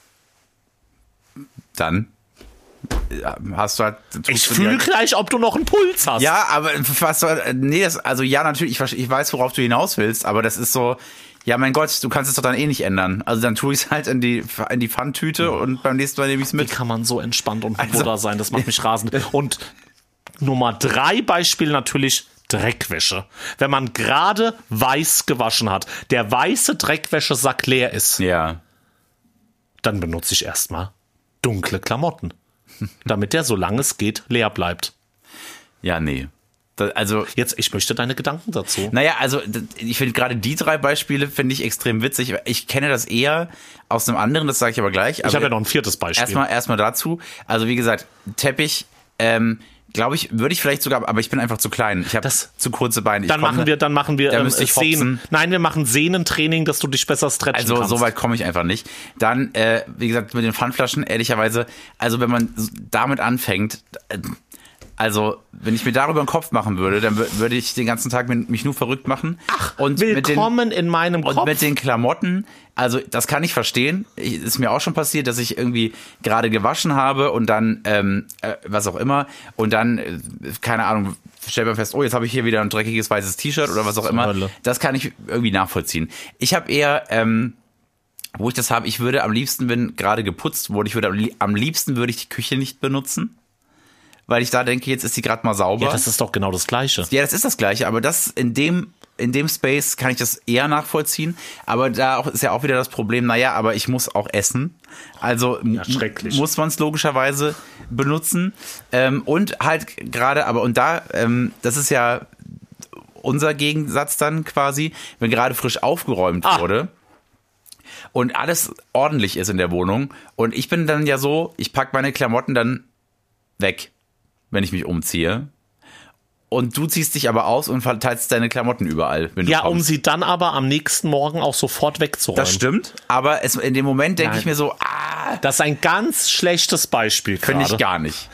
dann hast du halt... Ich fühle gleich, ob du noch einen Puls hast. Ja, aber was nee, das, also ja, natürlich, ich, ich weiß, worauf du hinaus willst, aber das ist so, ja, mein Gott, du kannst es doch dann eh nicht ändern. Also dann tue ich es halt in die, in die Pfandtüte mhm. und beim nächsten Mal nehme ich es mit. Wie kann man so entspannt und also, Buddha sein? Das macht mich rasend. Und Nummer drei Beispiel natürlich Dreckwäsche. Wenn man gerade weiß gewaschen hat, der weiße Dreckwäschesack leer ist, ja. dann benutze ich erstmal dunkle Klamotten. Damit der, solange es geht, leer bleibt. Ja, nee. Das, also jetzt, ich möchte deine Gedanken dazu. Naja, also ich finde gerade die drei Beispiele finde ich extrem witzig. Ich kenne das eher aus einem anderen, das sage ich aber gleich. Ich habe ja noch ein viertes Beispiel. Erstmal erstmal dazu. Also wie gesagt, Teppich, ähm, glaube ich, würde ich vielleicht sogar, aber ich bin einfach zu klein. Ich habe zu kurze Beine. Ich dann komme, machen wir, dann machen wir da ähm, müsste ich Sehnen. Nein, wir machen Sehnentraining, dass du dich besser stretchen also, kannst. Also so weit komme ich einfach nicht. Dann, äh, wie gesagt, mit den Pfandflaschen, ehrlicherweise, also wenn man damit anfängt, äh, also wenn ich mir darüber einen Kopf machen würde, dann würde ich den ganzen Tag mich nur verrückt machen. Ach, und willkommen mit den, in meinem Kopf. Und mit den Klamotten, also das kann ich verstehen. Ich, ist mir auch schon passiert, dass ich irgendwie gerade gewaschen habe und dann, ähm, äh, was auch immer, und dann, äh, keine Ahnung, stellt man fest, oh, jetzt habe ich hier wieder ein dreckiges weißes T-Shirt oder was auch immer. Hölle. Das kann ich irgendwie nachvollziehen. Ich habe eher... Ähm, wo ich das habe, ich würde am liebsten, wenn gerade geputzt wurde, ich würde am liebsten würde ich die Küche nicht benutzen. Weil ich da denke, jetzt ist sie gerade mal sauber. Ja, das ist doch genau das Gleiche. Ja, das ist das Gleiche, aber das in dem, in dem Space kann ich das eher nachvollziehen. Aber da auch, ist ja auch wieder das Problem, naja, aber ich muss auch essen. Also ja, schrecklich. muss man es logischerweise benutzen. Ähm, und halt gerade, aber und da, ähm, das ist ja unser Gegensatz dann quasi, wenn gerade frisch aufgeräumt ah. wurde. Und alles ordentlich ist in der Wohnung. Und ich bin dann ja so, ich packe meine Klamotten dann weg, wenn ich mich umziehe. Und du ziehst dich aber aus und verteilst deine Klamotten überall, wenn du Ja, kommst. um sie dann aber am nächsten Morgen auch sofort wegzuräumen. Das stimmt, aber es, in dem Moment denke ich mir so, ah. Das ist ein ganz schlechtes Beispiel gerade. Finde ich gar nicht.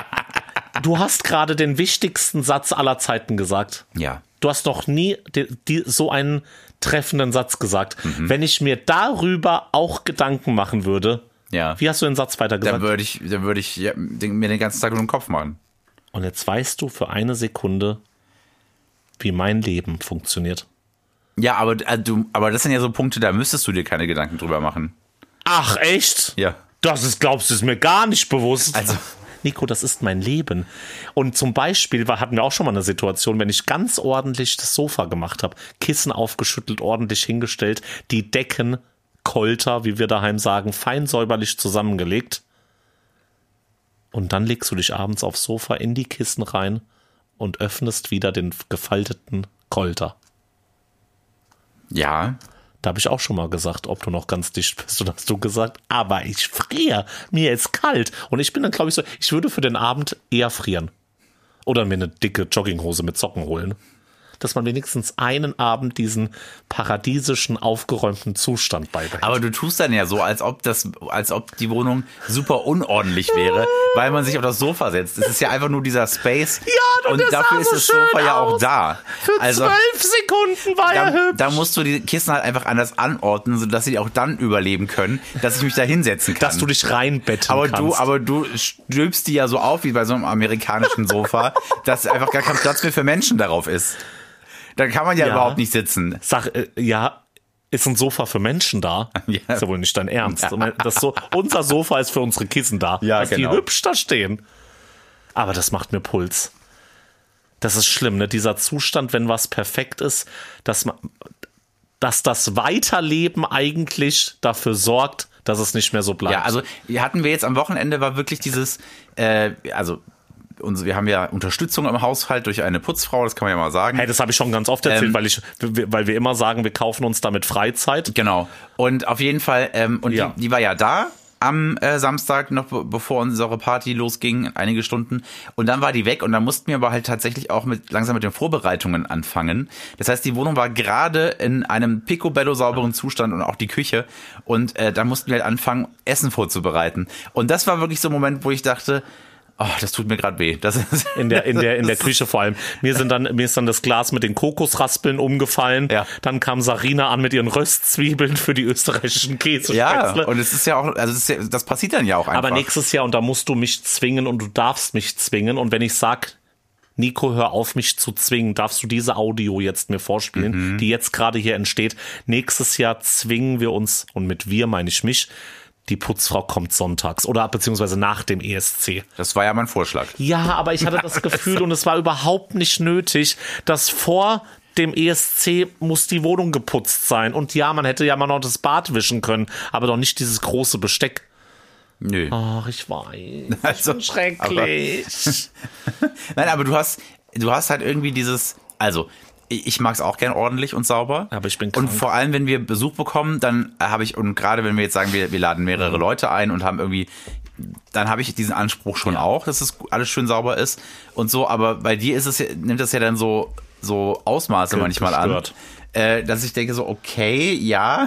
Du hast gerade den wichtigsten Satz aller Zeiten gesagt. Ja. Du hast noch nie die, die, so einen treffenden Satz gesagt. Mhm. Wenn ich mir darüber auch Gedanken machen würde, ja. Wie hast du den Satz weiter gesagt? Dann würde ich, dann würde ich ja, den, mir den ganzen Tag nur den Kopf machen. Und jetzt weißt du für eine Sekunde, wie mein Leben funktioniert. Ja, aber, also, du, aber das sind ja so Punkte, da müsstest du dir keine Gedanken drüber machen. Ach, echt? Ja. Das ist, glaubst du, ist mir gar nicht bewusst. Also, Nico, das ist mein Leben. Und zum Beispiel hatten wir auch schon mal eine Situation, wenn ich ganz ordentlich das Sofa gemacht habe, Kissen aufgeschüttelt, ordentlich hingestellt, die Decken Kolter, wie wir daheim sagen, fein säuberlich zusammengelegt. Und dann legst du dich abends aufs Sofa in die Kissen rein und öffnest wieder den gefalteten Kolter. Ja. Da habe ich auch schon mal gesagt, ob du noch ganz dicht bist. Und hast du gesagt, aber ich friere, mir ist kalt. Und ich bin dann, glaube ich, so, ich würde für den Abend eher frieren. Oder mir eine dicke Jogginghose mit Socken holen. Dass man wenigstens einen Abend diesen paradiesischen, aufgeräumten Zustand beibehält. Aber du tust dann ja so, als ob das, als ob die Wohnung super unordentlich wäre, weil man sich auf das Sofa setzt. Es ist ja einfach nur dieser Space. Ja, und dafür ist das Sofa ja auch da. Für also, zwölf Sekunden war da, er hübsch. Da musst du die Kissen halt einfach anders anordnen, sodass sie auch dann überleben können, dass ich mich da hinsetzen kann. Dass du dich reinbetten aber kannst. Du, aber du stülpst die ja so auf wie bei so einem amerikanischen Sofa, dass einfach gar kein Platz mehr für Menschen darauf ist. Da kann man ja, ja überhaupt nicht sitzen. Sag, äh, ja, ist ein Sofa für Menschen da? Ja. Ist ja wohl nicht dein Ernst. Ja. Das so, unser Sofa ist für unsere Kissen da. Ja, dass genau. die hübsch da stehen. Aber das macht mir Puls. Das ist schlimm, ne? Dieser Zustand, wenn was perfekt ist, dass man, dass das Weiterleben eigentlich dafür sorgt, dass es nicht mehr so bleibt. Ja, also hatten wir jetzt am Wochenende war wirklich dieses, äh, also uns, wir haben ja Unterstützung im Haushalt durch eine Putzfrau, das kann man ja mal sagen. Hey, das habe ich schon ganz oft erzählt, ähm, weil ich, weil wir immer sagen, wir kaufen uns damit Freizeit. Genau. Und auf jeden Fall, ähm, und ja. die, die war ja da am äh, Samstag, noch be- bevor unsere Party losging, einige Stunden. Und dann war die weg und dann mussten wir aber halt tatsächlich auch mit langsam mit den Vorbereitungen anfangen. Das heißt, die Wohnung war gerade in einem picobello sauberen Zustand und auch die Küche. Und äh, da mussten wir halt anfangen, Essen vorzubereiten. Und das war wirklich so ein Moment, wo ich dachte, oh, das tut mir gerade weh. Das ist in der in der in der Küche vor allem. Mir sind dann mir ist dann das Glas mit den Kokosraspeln umgefallen. Ja. Dann kam Sarina an mit ihren Röstzwiebeln für die österreichischen Käsespätzle. Ja, und es ist ja auch, also das, ist ja, das passiert dann ja auch einfach. Aber nächstes Jahr und da musst du mich zwingen und du darfst mich zwingen und wenn ich sag, Nico, hör auf mich zu zwingen, darfst du diese Audio jetzt mir vorspielen, mhm. die jetzt gerade hier entsteht. Nächstes Jahr zwingen wir uns und mit wir meine ich mich. Die Putzfrau kommt sonntags oder beziehungsweise nach dem E S C. Das war ja mein Vorschlag. Ja, aber ich hatte das Gefühl und es war überhaupt nicht nötig, dass vor dem E S C muss die Wohnung geputzt sein. Und ja, man hätte ja mal noch das Bad wischen können, aber doch nicht dieses große Besteck. Nö. Ach, ich weiß. Also, ich bin schrecklich. Aber, nein, aber du hast, du hast halt irgendwie dieses, also ich mag es auch gern ordentlich und sauber. Aber ich bin krank. Und vor allem, wenn wir Besuch bekommen, dann habe ich, und gerade wenn wir jetzt sagen, wir, wir laden mehrere mhm. Leute ein und haben irgendwie, dann habe ich diesen Anspruch schon ja. auch, dass es alles schön sauber ist und so. Aber bei dir ist es, nimmt das ja dann so, so Ausmaße Ge- manchmal gestört. an, äh, dass ich denke so, okay, ja.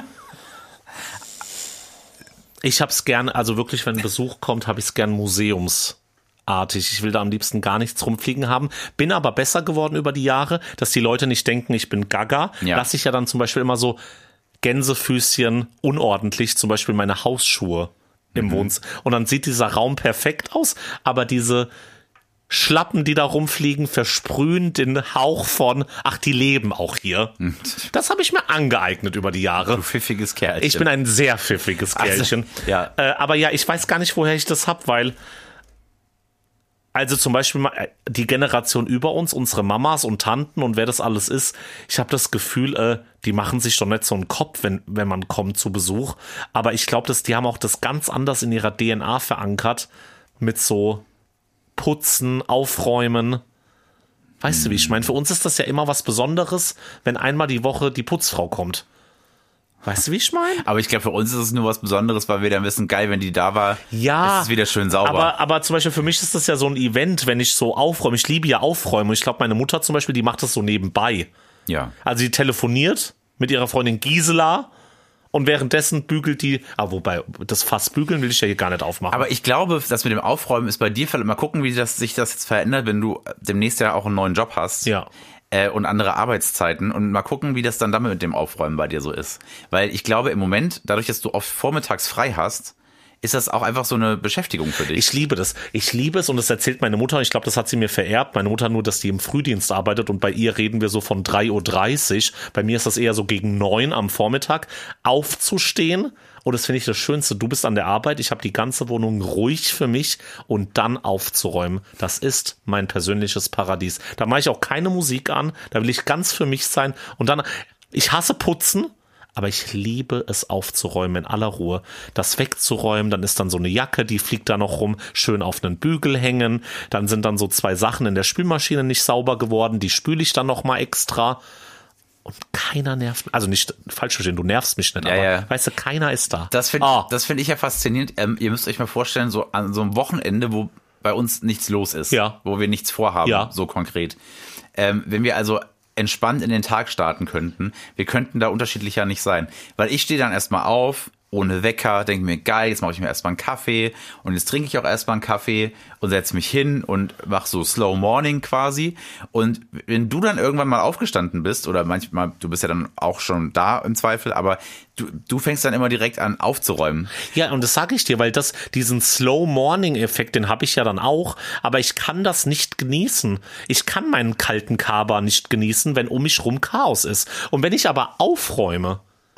Ich hab's gern, also wirklich, wenn Besuch kommt, habe ich es gern Museums. Artig. Ich will da am liebsten gar nichts rumfliegen haben. Bin aber besser geworden über die Jahre, dass die Leute nicht denken, ich bin gaga. Ja. Lass ich ja dann zum Beispiel immer so Gänsefüßchen unordentlich, zum Beispiel meine Hausschuhe im mhm. Wohnzimmer. Und dann sieht dieser Raum perfekt aus, aber diese Schlappen, die da rumfliegen, versprühen den Hauch von, ach, die leben auch hier. Das habe ich mir angeeignet über die Jahre. Du pfiffiges Kerlchen. Ich bin ein sehr pfiffiges Kerlchen. Also, ja. Äh, aber ja, ich weiß gar nicht, woher ich das hab, weil also zum Beispiel mal die Generation über uns, unsere Mamas und Tanten und wer das alles ist, ich habe das Gefühl, äh, die machen sich doch nicht so einen Kopf, wenn wenn man kommt zu Besuch. Aber ich glaube, dass die haben auch das ganz anders in ihrer D N A verankert mit so Putzen, Aufräumen. Weißt hm. du, wie ich meine? Für uns ist das ja immer was Besonderes, wenn einmal die Woche die Putzfrau kommt. Weißt du, wie ich meine? Aber ich glaube, für uns ist es nur was Besonderes, weil wir dann wissen, geil, wenn die da war, ja, ist es wieder schön sauber. Aber, aber zum Beispiel für mich ist das ja so ein Event, wenn ich so aufräume. Ich liebe ja Aufräumen. Ich glaube, meine Mutter zum Beispiel, die macht das so nebenbei. Ja. Also die telefoniert mit ihrer Freundin Gisela und währenddessen bügelt die, ah, wobei, das Fass bügeln will ich ja hier gar nicht aufmachen. Aber ich glaube, das mit dem Aufräumen ist bei dir, mal gucken, wie das, sich das jetzt verändert, wenn du demnächst ja auch einen neuen Job hast. Ja. Und andere Arbeitszeiten und mal gucken, wie das dann damit mit dem Aufräumen bei dir so ist. Weil ich glaube, im Moment, dadurch, dass du oft vormittags frei hast, ist das auch einfach so eine Beschäftigung für dich. Ich liebe das. Ich liebe es und das erzählt meine Mutter. Ich glaube, das hat sie mir vererbt. Meine Mutter nur, dass die im Frühdienst arbeitet und bei ihr reden wir so von drei Uhr dreißig. Bei mir ist das eher so gegen neun am Vormittag aufzustehen. Und das finde ich das Schönste. Du bist an der Arbeit, ich habe die ganze Wohnung ruhig für mich und dann aufzuräumen. Das ist mein persönliches Paradies. Da mache ich auch keine Musik an, da will ich ganz für mich sein. Und dann, ich hasse Putzen, aber ich liebe es aufzuräumen in aller Ruhe. Das wegzuräumen, dann ist dann so eine Jacke, die fliegt da noch rum, schön auf einen Bügel hängen. Dann sind dann so zwei Sachen in der Spülmaschine nicht sauber geworden, die spüle ich dann noch mal extra. Und keiner nervt mich. Also nicht, falsch verstehen, du nervst mich nicht, ja, aber ja. weißt du, keiner ist da. Das finde oh. das find ich ja faszinierend. Ähm, ihr müsst euch mal vorstellen, so an so einem Wochenende, wo bei uns nichts los ist, ja. wo wir nichts vorhaben, ja. so konkret. Ähm, wenn wir also entspannt in den Tag starten könnten, wir könnten da unterschiedlicher nicht sein. Weil ich stehe dann erstmal auf, ohne Wecker, denke mir, geil, jetzt mache ich mir erstmal einen Kaffee und jetzt trinke ich auch erstmal einen Kaffee und setze mich hin und mache so Slow Morning quasi. Und wenn du dann irgendwann mal aufgestanden bist, oder manchmal, du bist ja dann auch schon da im Zweifel, aber du, du fängst dann immer direkt an aufzuräumen. Ja, und das sage ich dir, weil das diesen Slow Morning Effekt, den habe ich ja dann auch, aber ich kann das nicht genießen. Ich kann meinen kalten Kaba nicht genießen, wenn um mich rum Chaos ist. Und wenn ich aber aufräume,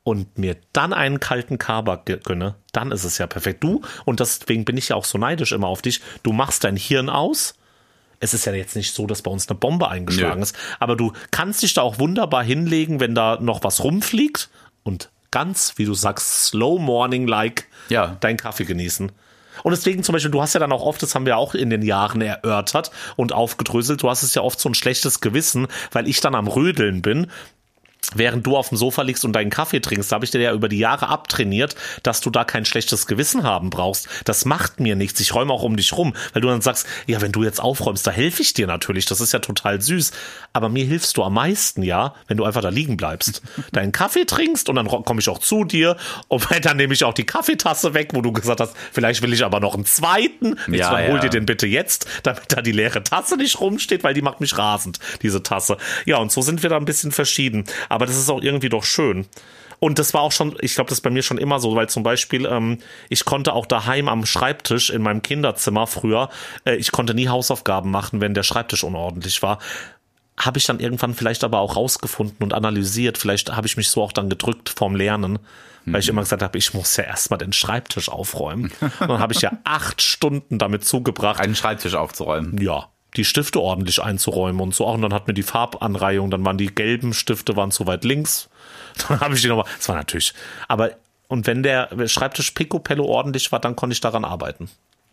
und mir dann einen kalten Kaba gönne, dann ist es ja perfekt. Du, und deswegen bin ich ja auch so neidisch immer auf dich, du machst dein Hirn aus. Es ist ja jetzt nicht so, dass bei uns eine Bombe eingeschlagen Nö. ist, aber du kannst dich da auch wunderbar hinlegen, wenn da noch was rumfliegt und ganz, wie du sagst, slow morning-like Ja. deinen Kaffee genießen. Und deswegen zum Beispiel, du hast ja dann auch oft, das haben wir auch in den Jahren erörtert und aufgedröselt, du hast es ja oft so ein schlechtes Gewissen, weil ich dann am Rödeln bin, während du auf dem Sofa liegst und deinen Kaffee trinkst. Da habe ich dir ja über die Jahre abtrainiert, dass du da kein schlechtes Gewissen haben brauchst. Das macht mir nichts. Ich räume auch um dich rum, weil du dann sagst, ja, wenn du jetzt aufräumst, da helfe ich dir natürlich. Das ist ja total süß. Aber mir hilfst du am meisten, ja, wenn du einfach da liegen bleibst. Deinen Kaffee trinkst und dann komme ich auch zu dir und dann nehme ich auch die Kaffeetasse weg, wo du gesagt hast, vielleicht will ich aber noch einen zweiten. Jetzt Ja, dann hol ja. dir den bitte jetzt, damit da die leere Tasse nicht rumsteht, weil die macht mich rasend, diese Tasse. Ja, und so sind wir da ein bisschen verschieden. Aber das ist auch irgendwie doch schön. Und das war auch schon, ich glaube, das ist bei mir schon immer so, weil zum Beispiel, ähm, ich konnte auch daheim am Schreibtisch in meinem Kinderzimmer früher, äh, ich konnte nie Hausaufgaben machen, wenn der Schreibtisch unordentlich war. Habe ich dann irgendwann vielleicht aber auch rausgefunden und analysiert. Vielleicht habe ich mich so auch dann gedrückt vorm Lernen, weil ich immer gesagt habe, ich muss ja erstmal den Schreibtisch aufräumen. Und dann habe ich ja acht Stunden damit zugebracht, Einen Schreibtisch aufzuräumen. ja, die Stifte ordentlich einzuräumen und so auch. Und dann hat mir die Farbanreihung, dann waren die gelben Stifte waren zu weit links. Dann habe ich die nochmal, das war natürlich, aber, und wenn der Schreibtisch Picobello ordentlich war, dann konnte ich daran arbeiten.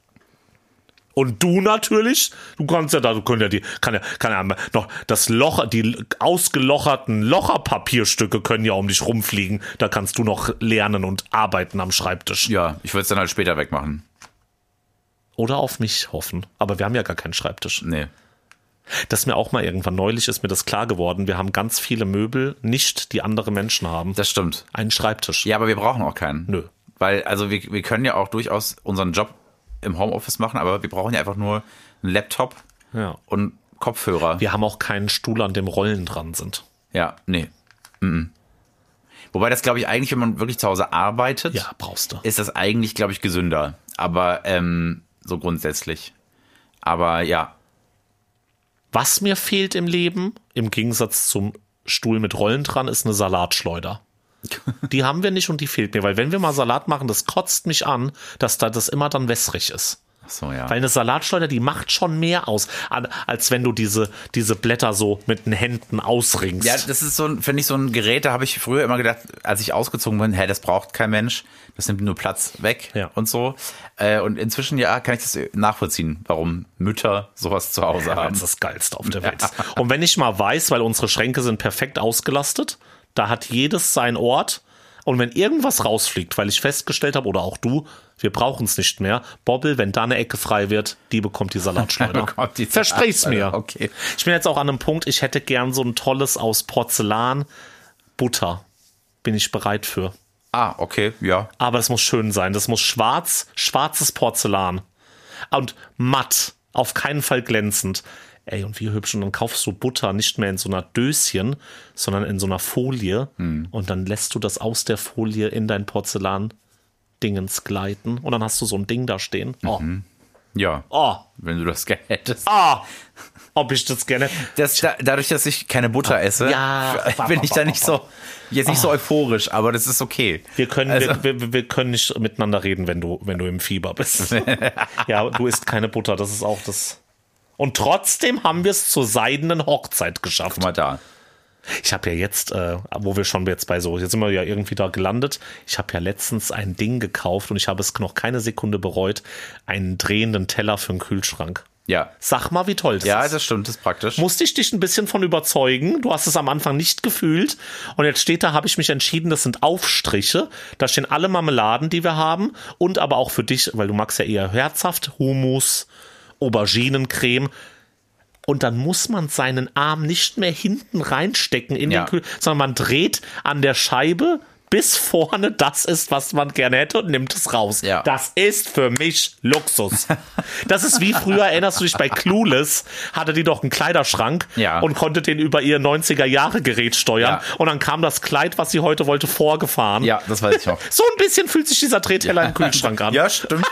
Und du natürlich, du kannst ja da, du kannst ja die, kann ja, kann ja noch das Loch, die ausgelocherten Locherpapierstücke können ja um dich rumfliegen. Da kannst du noch lernen und arbeiten am Schreibtisch. Ja, ich würde es dann halt später wegmachen. Oder auf mich hoffen. Aber wir haben ja gar keinen Schreibtisch. Nee. Das ist mir auch mal irgendwann neulich ist mir das klar geworden. Wir haben ganz viele Möbel, nicht die andere Menschen haben. Das stimmt. Einen Schreibtisch. Ja, aber wir brauchen auch keinen. Nö. Weil, also wir, wir können ja auch durchaus unseren Job im Homeoffice machen, aber wir brauchen ja einfach nur einen Laptop Ja. und Kopfhörer. Wir haben auch keinen Stuhl, an dem Rollen dran sind. Ja, nee. Mhm. Wobei das, glaube ich, eigentlich, wenn man wirklich zu Hause arbeitet, Ja, brauchst du. ist das eigentlich, glaube ich, gesünder. Aber ähm, so grundsätzlich. Aber ja, Was mir fehlt im Leben, im Gegensatz zum Stuhl mit Rollen dran, ist eine Salatschleuder. Die haben wir nicht und die fehlt mir, weil wenn wir mal Salat machen, das kotzt mich an, dass da das immer dann wässrig ist. ach so, ja. Weil eine Salatschleuder, die macht schon mehr aus, als wenn du diese, diese Blätter so mit den Händen ausringst. Ja, das ist so ein, finde ich, so ein Gerät, da habe ich früher immer gedacht, als ich ausgezogen bin, hä, das braucht kein Mensch, das nimmt nur Platz weg Ja. und so. Äh, und inzwischen, ja, kann ich das nachvollziehen, warum Mütter sowas zu Hause Ja, weil haben. es das Geilste auf der Welt ist. Und wenn ich mal weiß, weil unsere Schränke sind perfekt ausgelastet, da hat jedes seinen Ort. Und wenn irgendwas rausfliegt, weil ich festgestellt habe, oder auch du, wir brauchen es nicht mehr, Bobbel, wenn da eine Ecke frei wird, die bekommt die Salatschleuder. Bekommt die Versprich's Salatschleuder, mir. okay. Ich bin jetzt auch an einem Punkt, ich hätte gern so ein tolles aus Porzellan Butter. Bin ich bereit für. Ah, okay, ja. Aber es muss schön sein. Das muss schwarz, schwarzes Porzellan. Und matt. Auf keinen Fall glänzend. Ey, und wie hübsch. Und dann kaufst du Butter nicht mehr in so einer Döschen, sondern in so einer Folie. Hm. Und dann lässt du das aus der Folie in dein Porzellan-Dingens gleiten. Und dann hast du so ein Ding da stehen. Oh, Ja, oh, wenn du das gerne hättest. ah. Ob ich das gerne... Das, da, dadurch, dass ich keine Butter esse, Ja. bin ich da nicht so, jetzt nicht so euphorisch, aber das ist okay. Wir können, Also- wir, wir, wir können nicht miteinander reden, wenn du, wenn du im Fieber bist. Ja, du isst keine Butter, das ist auch das... Und trotzdem haben wir es zur seidenen Hochzeit geschafft. Guck mal da. Ich habe ja jetzt, äh, wo wir schon jetzt bei so, jetzt sind wir ja irgendwie da gelandet. Ich habe ja letztens ein Ding gekauft und ich habe es noch keine Sekunde bereut. Einen drehenden Teller für den Kühlschrank. Ja. Sag mal, wie toll das Ja, ist. das stimmt, das ist praktisch. Musste ich dich ein bisschen von überzeugen. Du hast es am Anfang nicht gefühlt. Und jetzt steht da, habe ich mich entschieden, das sind Aufstriche. Da stehen alle Marmeladen, die wir haben. Und aber auch für dich, weil du magst ja eher herzhaft, Hummus, Auberginencreme. Und dann muss man seinen Arm nicht mehr hinten reinstecken in Ja. den Kühl, sondern man dreht an der Scheibe bis vorne das ist, was man gerne hätte und nimmt es raus. Ja. Das ist für mich Luxus. Das ist wie früher, erinnerst du dich, bei Clueless hatte die doch einen Kleiderschrank Ja. und konnte den über ihr neunziger-Jahre-Gerät steuern. Ja. Und dann kam das Kleid, was sie heute wollte, vorgefahren. Ja, das weiß ich noch. So ein bisschen fühlt sich dieser Drehteller im Kühlschrank an. Ja, stimmt.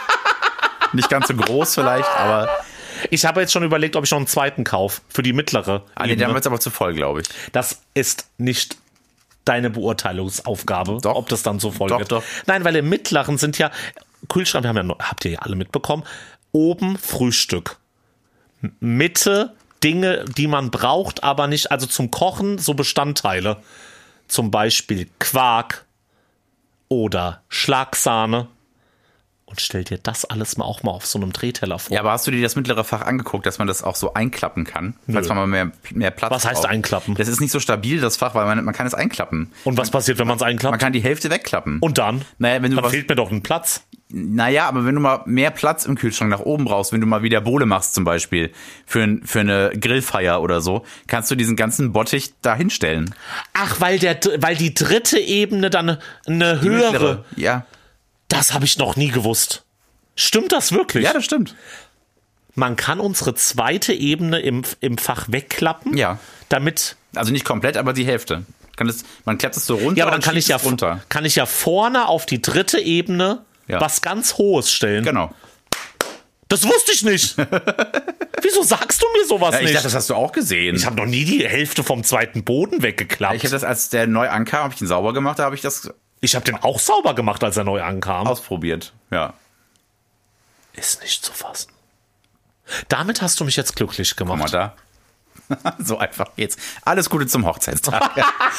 Nicht ganz so groß vielleicht, aber Ich habe jetzt schon überlegt, ob ich noch einen zweiten kaufe für die mittlere. ah, nee, Ebene. der wird aber zu voll, glaube ich. Das ist nicht deine Beurteilungsaufgabe, Doch. ob das dann so voll Doch, wird. doch. Nein, weil im mittleren sind ja Kühlschrank, wir haben ja, habt ihr ja alle mitbekommen, oben Frühstück, Mitte Dinge, die man braucht, aber nicht, also zum Kochen so Bestandteile, zum Beispiel Quark oder Schlagsahne. Und stell dir das alles mal auch mal auf so einem Drehteller vor. Ja, aber hast du dir das mittlere Fach angeguckt, dass man das auch so einklappen kann? Falls man mal mehr, mehr Platz Was heißt braucht? einklappen? Das ist nicht so stabil, das Fach, weil man, man kann es einklappen. Und was passiert, wenn man es einklappt? Man kann die Hälfte wegklappen. Und dann? Naja, wenn du dann was, fehlt mir doch ein Platz. naja, aber wenn du mal mehr Platz im Kühlschrank nach oben brauchst, wenn du mal wieder Bowle machst zum Beispiel, für, ein, für eine Grillfeier oder so, kannst du diesen ganzen Bottich da hinstellen. Ach, weil, der, weil die dritte Ebene dann eine Die höhere. mittlere. Ja. Das habe ich noch nie gewusst. Stimmt das wirklich? Ja, das stimmt. Man kann unsere zweite Ebene im, im Fach wegklappen, Ja. damit. Also nicht komplett, aber die Hälfte. Kann das, man klappt es so runter Ja, aber dann und kann ich schiebt ja, es runter. kann ich ja vorne auf die dritte Ebene Ja. was ganz Hohes stellen. Genau. Das wusste ich nicht. Wieso sagst du mir sowas Ja, ich nicht? dachte, das hast du auch gesehen. Ich habe noch nie die Hälfte vom zweiten Boden weggeklappt. Ich habe das, als der neu ankam, habe ich ihn sauber gemacht, da habe ich das Ich habe den auch sauber gemacht, als er neu ankam. ausprobiert. Ja. Ist nicht zu fassen. Damit hast du mich jetzt glücklich Guck mal gemacht. da. So einfach geht's. Alles Gute zum Hochzeitstag.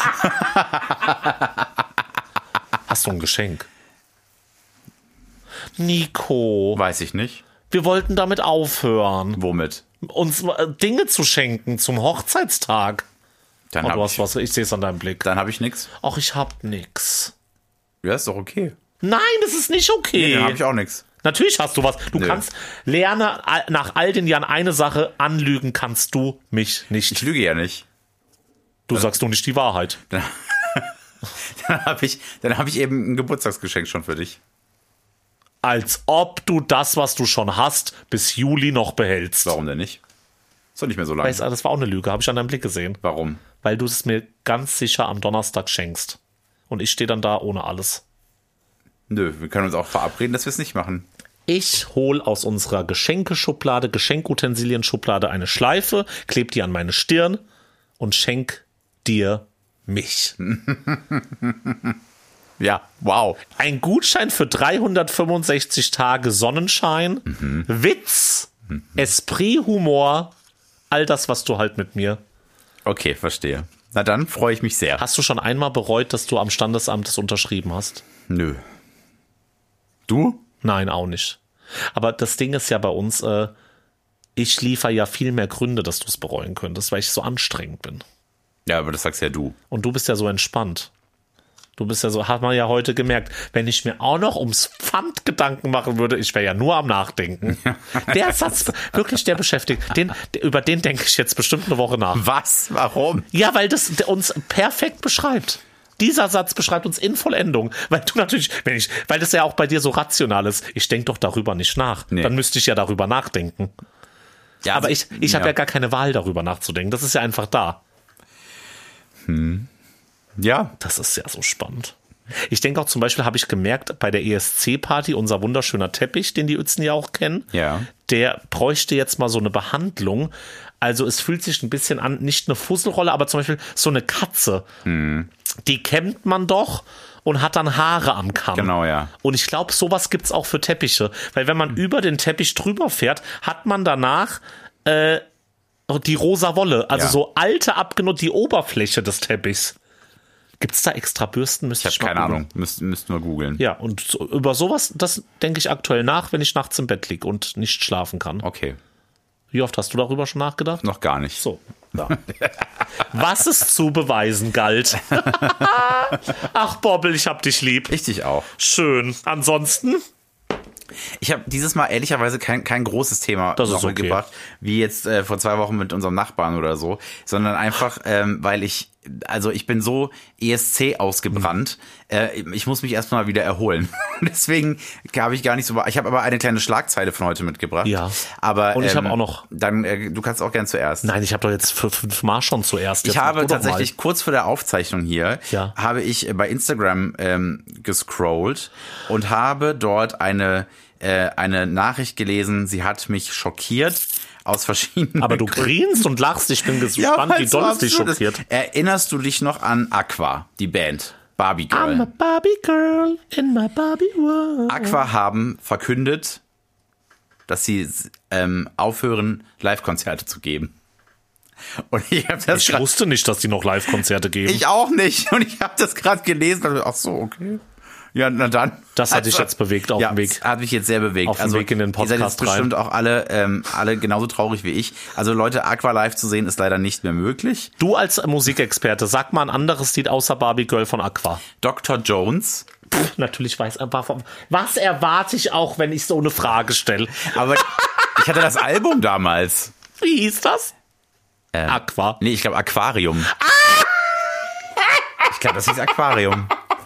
Hast du ein Geschenk? Nico, Weiß ich nicht. wir wollten damit aufhören, Womit? uns äh, Dinge zu schenken zum Hochzeitstag. Dann Oh, du habe hast ich, was, ich sehe es an deinem Blick. dann hab ich nix. Ach, ich hab nix. Ja, ist doch okay. Nein, das ist nicht okay. Dann habe ich auch nix. Natürlich hast du was. Du Nö. kannst lerne all- nach all den Jahren eine Sache, anlügen kannst du mich nicht. Ich lüge ja nicht. Du sagst nur nicht die Wahrheit. Dann habe ich, dann hab ich eben ein Geburtstagsgeschenk schon für dich. Als ob du das, was du schon hast, bis Juli noch behältst. Warum denn nicht? Ist doch nicht mehr so lange. Weißt du, das war auch eine Lüge, habe ich an deinem Blick gesehen. Warum? Weil du es mir ganz sicher am Donnerstag schenkst. Und ich stehe dann da ohne alles. Nö, wir können uns auch verabreden, dass wir es nicht machen. Ich hol aus unserer Geschenkeschublade, Geschenkutensilien-Schublade eine Schleife, kleb die an meine Stirn und schenk dir mich. Ja, wow. Ein Gutschein für dreihundertfünfundsechzig Tage Sonnenschein, Mhm. Witz, Esprit, Humor, all das, was du halt mit mir. Okay, verstehe. Na dann freue ich mich sehr. Hast du schon einmal bereut, dass du am Standesamt das unterschrieben hast? Nö. Du? Nein, auch nicht. Aber das Ding ist ja bei uns, äh, ich liefere ja viel mehr Gründe, dass du es bereuen könntest, weil ich so anstrengend bin. Ja, aber das sagst ja du. Und du bist ja so entspannt. Du bist ja so, hat man ja heute gemerkt, wenn ich mir auch noch ums Pfand Gedanken machen würde, ich wäre ja nur am Nachdenken. Der Satz, wirklich, der beschäftigt, den, über den denke ich jetzt bestimmt eine Woche nach. Was? Warum? Ja, weil das uns perfekt beschreibt. Dieser Satz beschreibt uns in Vollendung, weil du natürlich, wenn ich, weil das ja auch bei dir so rational ist, ich denke doch darüber nicht nach. Nee. Dann müsste ich ja darüber nachdenken. Ja, Aber ich, ich habe ja gar keine Wahl, darüber nachzudenken. Das ist ja einfach da. Ja, Das ist ja so spannend. Ich denke auch zum Beispiel, habe ich gemerkt, bei der E S C-Party, unser wunderschöner Teppich, den die Utzen ja auch kennen, Ja. der bräuchte jetzt mal so eine Behandlung. Also es fühlt sich ein bisschen an, nicht eine Fusselrolle, aber zum Beispiel so eine Katze. Die kämmt man doch und hat dann Haare am Kamm. Genau, ja. Und ich glaube, sowas gibt's auch für Teppiche. Weil wenn man über den Teppich drüber fährt, hat man danach äh, die rosa Wolle. Also Ja. so alte, abgenutzt, die Oberfläche des Teppichs. Gibt's da extra Bürsten? Müsste Ich habe mal keine googeln. Ahnung. Müsst, müsst nur googeln. Ja, und so, über sowas, das denke ich aktuell nach, wenn ich nachts im Bett liege und nicht schlafen kann. Okay, Wie oft hast du darüber schon nachgedacht? noch gar nicht. So. Ja. Was es zu beweisen galt. Ach, Bobbel, ich hab dich lieb. Ich dich auch. Schön. Ansonsten? Ich habe dieses Mal ehrlicherweise kein, kein großes Thema Das ist noch okay. mitgebracht, wie jetzt äh, vor zwei Wochen mit unserem Nachbarn oder so, sondern einfach, ähm, weil ich, also ich bin so E S C ausgebrannt, äh, ich muss mich erstmal wieder erholen. Deswegen habe ich gar nicht so, ich habe aber eine kleine Schlagzeile von heute mitgebracht. Ja. Aber, Und ich ähm, habe auch noch- Dann, äh, du kannst auch gern zuerst. Nein, ich habe doch jetzt für fünf Mal schon zuerst. Ich Jetzt habe mach du doch tatsächlich kurz vor der Aufzeichnung hier, Ja. habe ich bei Instagram ähm, gescrollt und habe dort eine, äh, eine Nachricht gelesen, sie hat mich schockiert, aus verschiedenen Aber du Gründen. grinst und lachst. Ich bin gespannt, Ja, wie doll es dich schockiert. Erinnerst du dich noch an Aqua, die Band? Barbie Girl. I'm a Barbie Girl in my Barbie world. Aqua haben verkündet, dass sie ähm, aufhören, Live-Konzerte zu geben. Und ich habe das Ich grad, wusste nicht, dass die noch Live-Konzerte geben. ich auch nicht. Und ich habe das gerade gelesen und dachte, ach so, okay. Ja, na dann. Das hat dich jetzt bewegt auf ja, dem Weg. hat mich jetzt sehr bewegt. Auf dem also, Weg in den ihr seid jetzt Podcast rein. bestimmt auch alle, ähm, alle genauso traurig wie ich. Also Leute, Aqua live zu sehen ist leider nicht mehr möglich. Du als Musikexperte, sag mal ein anderes Lied außer Barbie Girl von Aqua. Doktor Jones. Pff, natürlich weiß er, von was erwarte ich auch, wenn ich so eine Frage stelle. Aber ich hatte das Album damals. Wie hieß das? Ähm, Aqua. Nee, ich glaube Aquarium. Ich glaube, das hieß Aquarium.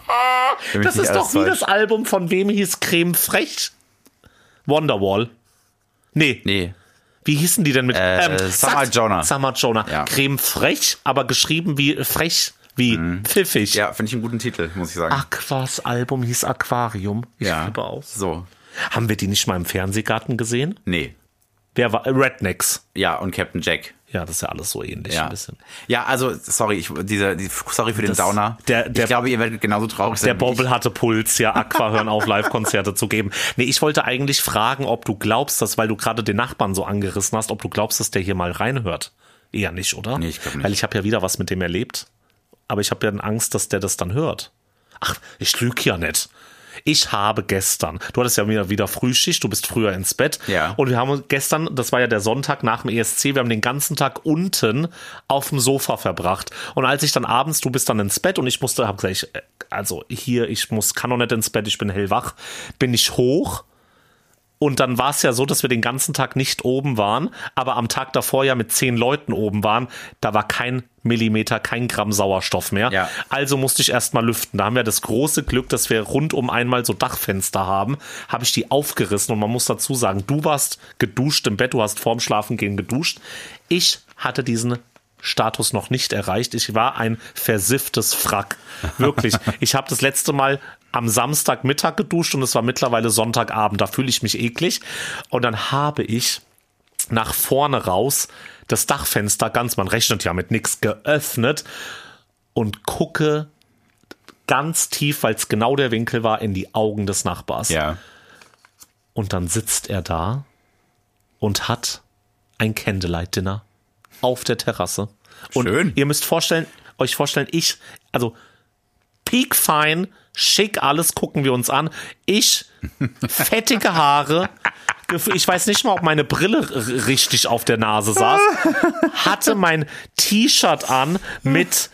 Das ist doch wie das Album von wem hieß Creme Frech? Wonderwall. Nee. Nee. Wie hießen die denn mit? Äh, ähm, Summer Jonah. Summer Jonah. Ja. Creme Frech, aber geschrieben wie frech, wie mhm. pfiffig. Ja, finde ich einen guten Titel, muss ich sagen. Aquas Album hieß Aquarium. Ich ja. flippe aus. So. Haben wir die nicht mal im Fernsehgarten gesehen? Nee. Wer war? Rednecks. Ja, und Captain Jack. Ja, das ist ja alles so ähnlich Ja, ein bisschen. ja also, sorry, ich, dieser, die, sorry für den Das- Downer. der- der- ich glaube, ihr werdet genauso traurig sein. Der wie Bobbel ich. hatte Puls, ja, Aqua hören auf, Live-Konzerte zu geben. Nee, ich wollte eigentlich fragen, ob du glaubst, dass, weil du gerade den Nachbarn so angerissen hast, ob du glaubst, dass der hier mal reinhört. Eher nicht, oder? Nee, ich glaub nicht. Weil ich habe ja wieder was mit dem erlebt. Aber ich habe ja Angst, dass der das dann hört. Ach, ich lüge ja nicht. Ich habe gestern, du hattest ja wieder, wieder Frühschicht, du bist früher ins Bett. Ja. Und wir haben gestern, das war ja der Sonntag nach dem E S C, wir haben den ganzen Tag unten auf dem Sofa verbracht. Und als ich dann abends, du bist dann ins Bett und ich musste, hab gesagt, ich, also hier, ich muss, kann noch nicht ins Bett, ich bin hellwach, bin ich hoch. Und dann war es ja so, dass wir den ganzen Tag nicht oben waren, aber am Tag davor ja mit zehn Leuten oben waren. Da war kein Millimeter, kein Gramm Sauerstoff mehr. Ja. Also musste ich erstmal lüften. Da haben wir das große Glück, dass wir rundum einmal so Dachfenster haben. Habe ich die aufgerissen und man muss dazu sagen, du warst geduscht im Bett, du hast vorm Schlafengehen geduscht. Ich hatte diesen Status noch nicht erreicht. Ich war ein versifftes Frack. Wirklich. Ich habe das letzte Mal am Samstagmittag geduscht und es war mittlerweile Sonntagabend. Da fühle ich mich eklig. Und dann habe ich nach vorne raus das Dachfenster ganz, man rechnet ja mit nichts, geöffnet und gucke ganz tief, weil es genau der Winkel war, in die Augen des Nachbars. Ja. Und dann sitzt er da und hat ein Candlelight-Dinner auf der Terrasse. Und Schön. ihr müsst vorstellen, euch vorstellen, ich, also peak fine, schick alles, gucken wir uns an. Ich, fettige Haare, ich weiß nicht mal, ob meine Brille r- richtig auf der Nase saß, hatte mein T-Shirt an mit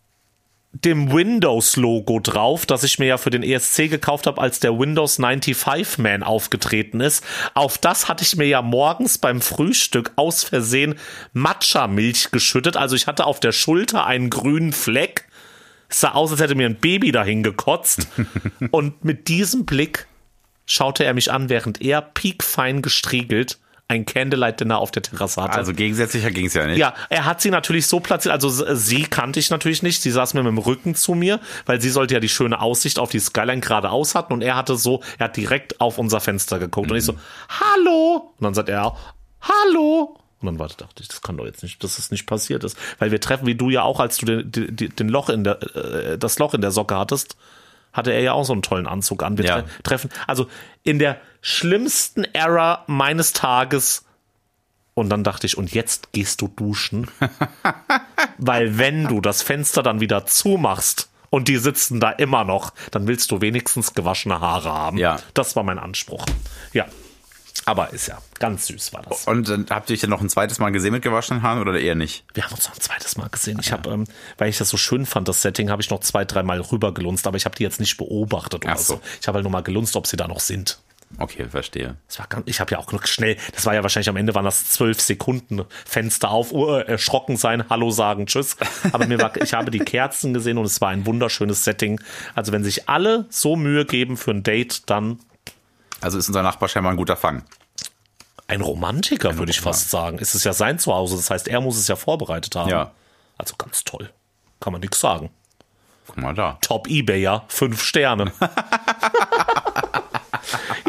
dem Windows-Logo drauf, das ich mir ja für den E S C gekauft habe, als der Windows fünfundneunzig Man aufgetreten ist. Auf das hatte ich mir ja morgens beim Frühstück aus Versehen Matcha-Milch geschüttet. Also ich hatte auf der Schulter einen grünen Fleck. Es sah aus, als hätte mir ein Baby dahin gekotzt. Und mit diesem Blick schaute er mich an, während er piekfein gestriegelt ein Candlelight-Dinner auf der Terrasse hatte. Also gegensätzlicher ging es ja nicht. Ja, er hat sie natürlich so platziert, also sie kannte ich natürlich nicht, sie saß mir mit dem Rücken zu mir, weil sie sollte ja die schöne Aussicht auf die Skyline geradeaus hatten und er hatte so, er hat direkt auf unser Fenster geguckt mhm. und ich so, hallo! Und dann sagt er, hallo! Und dann warte, dachte ich, das kann doch jetzt nicht, dass das nicht passiert ist. Weil wir treffen, wie du ja auch, als du den, den, den Loch in der, äh, das Loch in der Socke hattest, hatte er ja auch so einen tollen Anzug an. Wir ja. tre- treffen, also in der schlimmsten Era meines Tages. Und dann dachte ich, und jetzt gehst du duschen. Weil wenn du das Fenster dann wieder zumachst und die sitzen da immer noch, dann willst du wenigstens gewaschene Haare haben. Ja. Das war mein Anspruch. Ja. Aber ist ja ganz süß war das. Und dann habt ihr dich dann noch ein zweites Mal gesehen mit gewaschenen Haaren oder eher nicht? Wir haben uns noch ein zweites Mal gesehen. Ich habe, ähm, weil ich das so schön fand, das Setting, habe ich noch zwei, dreimal rübergelunzt, aber ich habe die jetzt nicht beobachtet oder Ach so. so. Ich habe halt nur mal gelunzt, ob sie da noch sind. Okay, verstehe. Das war ganz, ich habe ja auch noch schnell, das war ja wahrscheinlich am Ende waren das zwölf Sekunden Fenster auf, uh, erschrocken sein, Hallo sagen, Tschüss. Aber mir war, ich habe die Kerzen gesehen und es war ein wunderschönes Setting. Also wenn sich alle so Mühe geben für ein Date, dann Also ist unser Nachbar scheinbar ein guter Fang. ein Romantiker, würde ich fast sagen. Es ist ja sein Zuhause, das heißt, er muss es ja vorbereitet haben. Ja. Also ganz toll. Kann man nichts sagen. Guck mal da. Top Ebayer, fünf Sterne. Ja,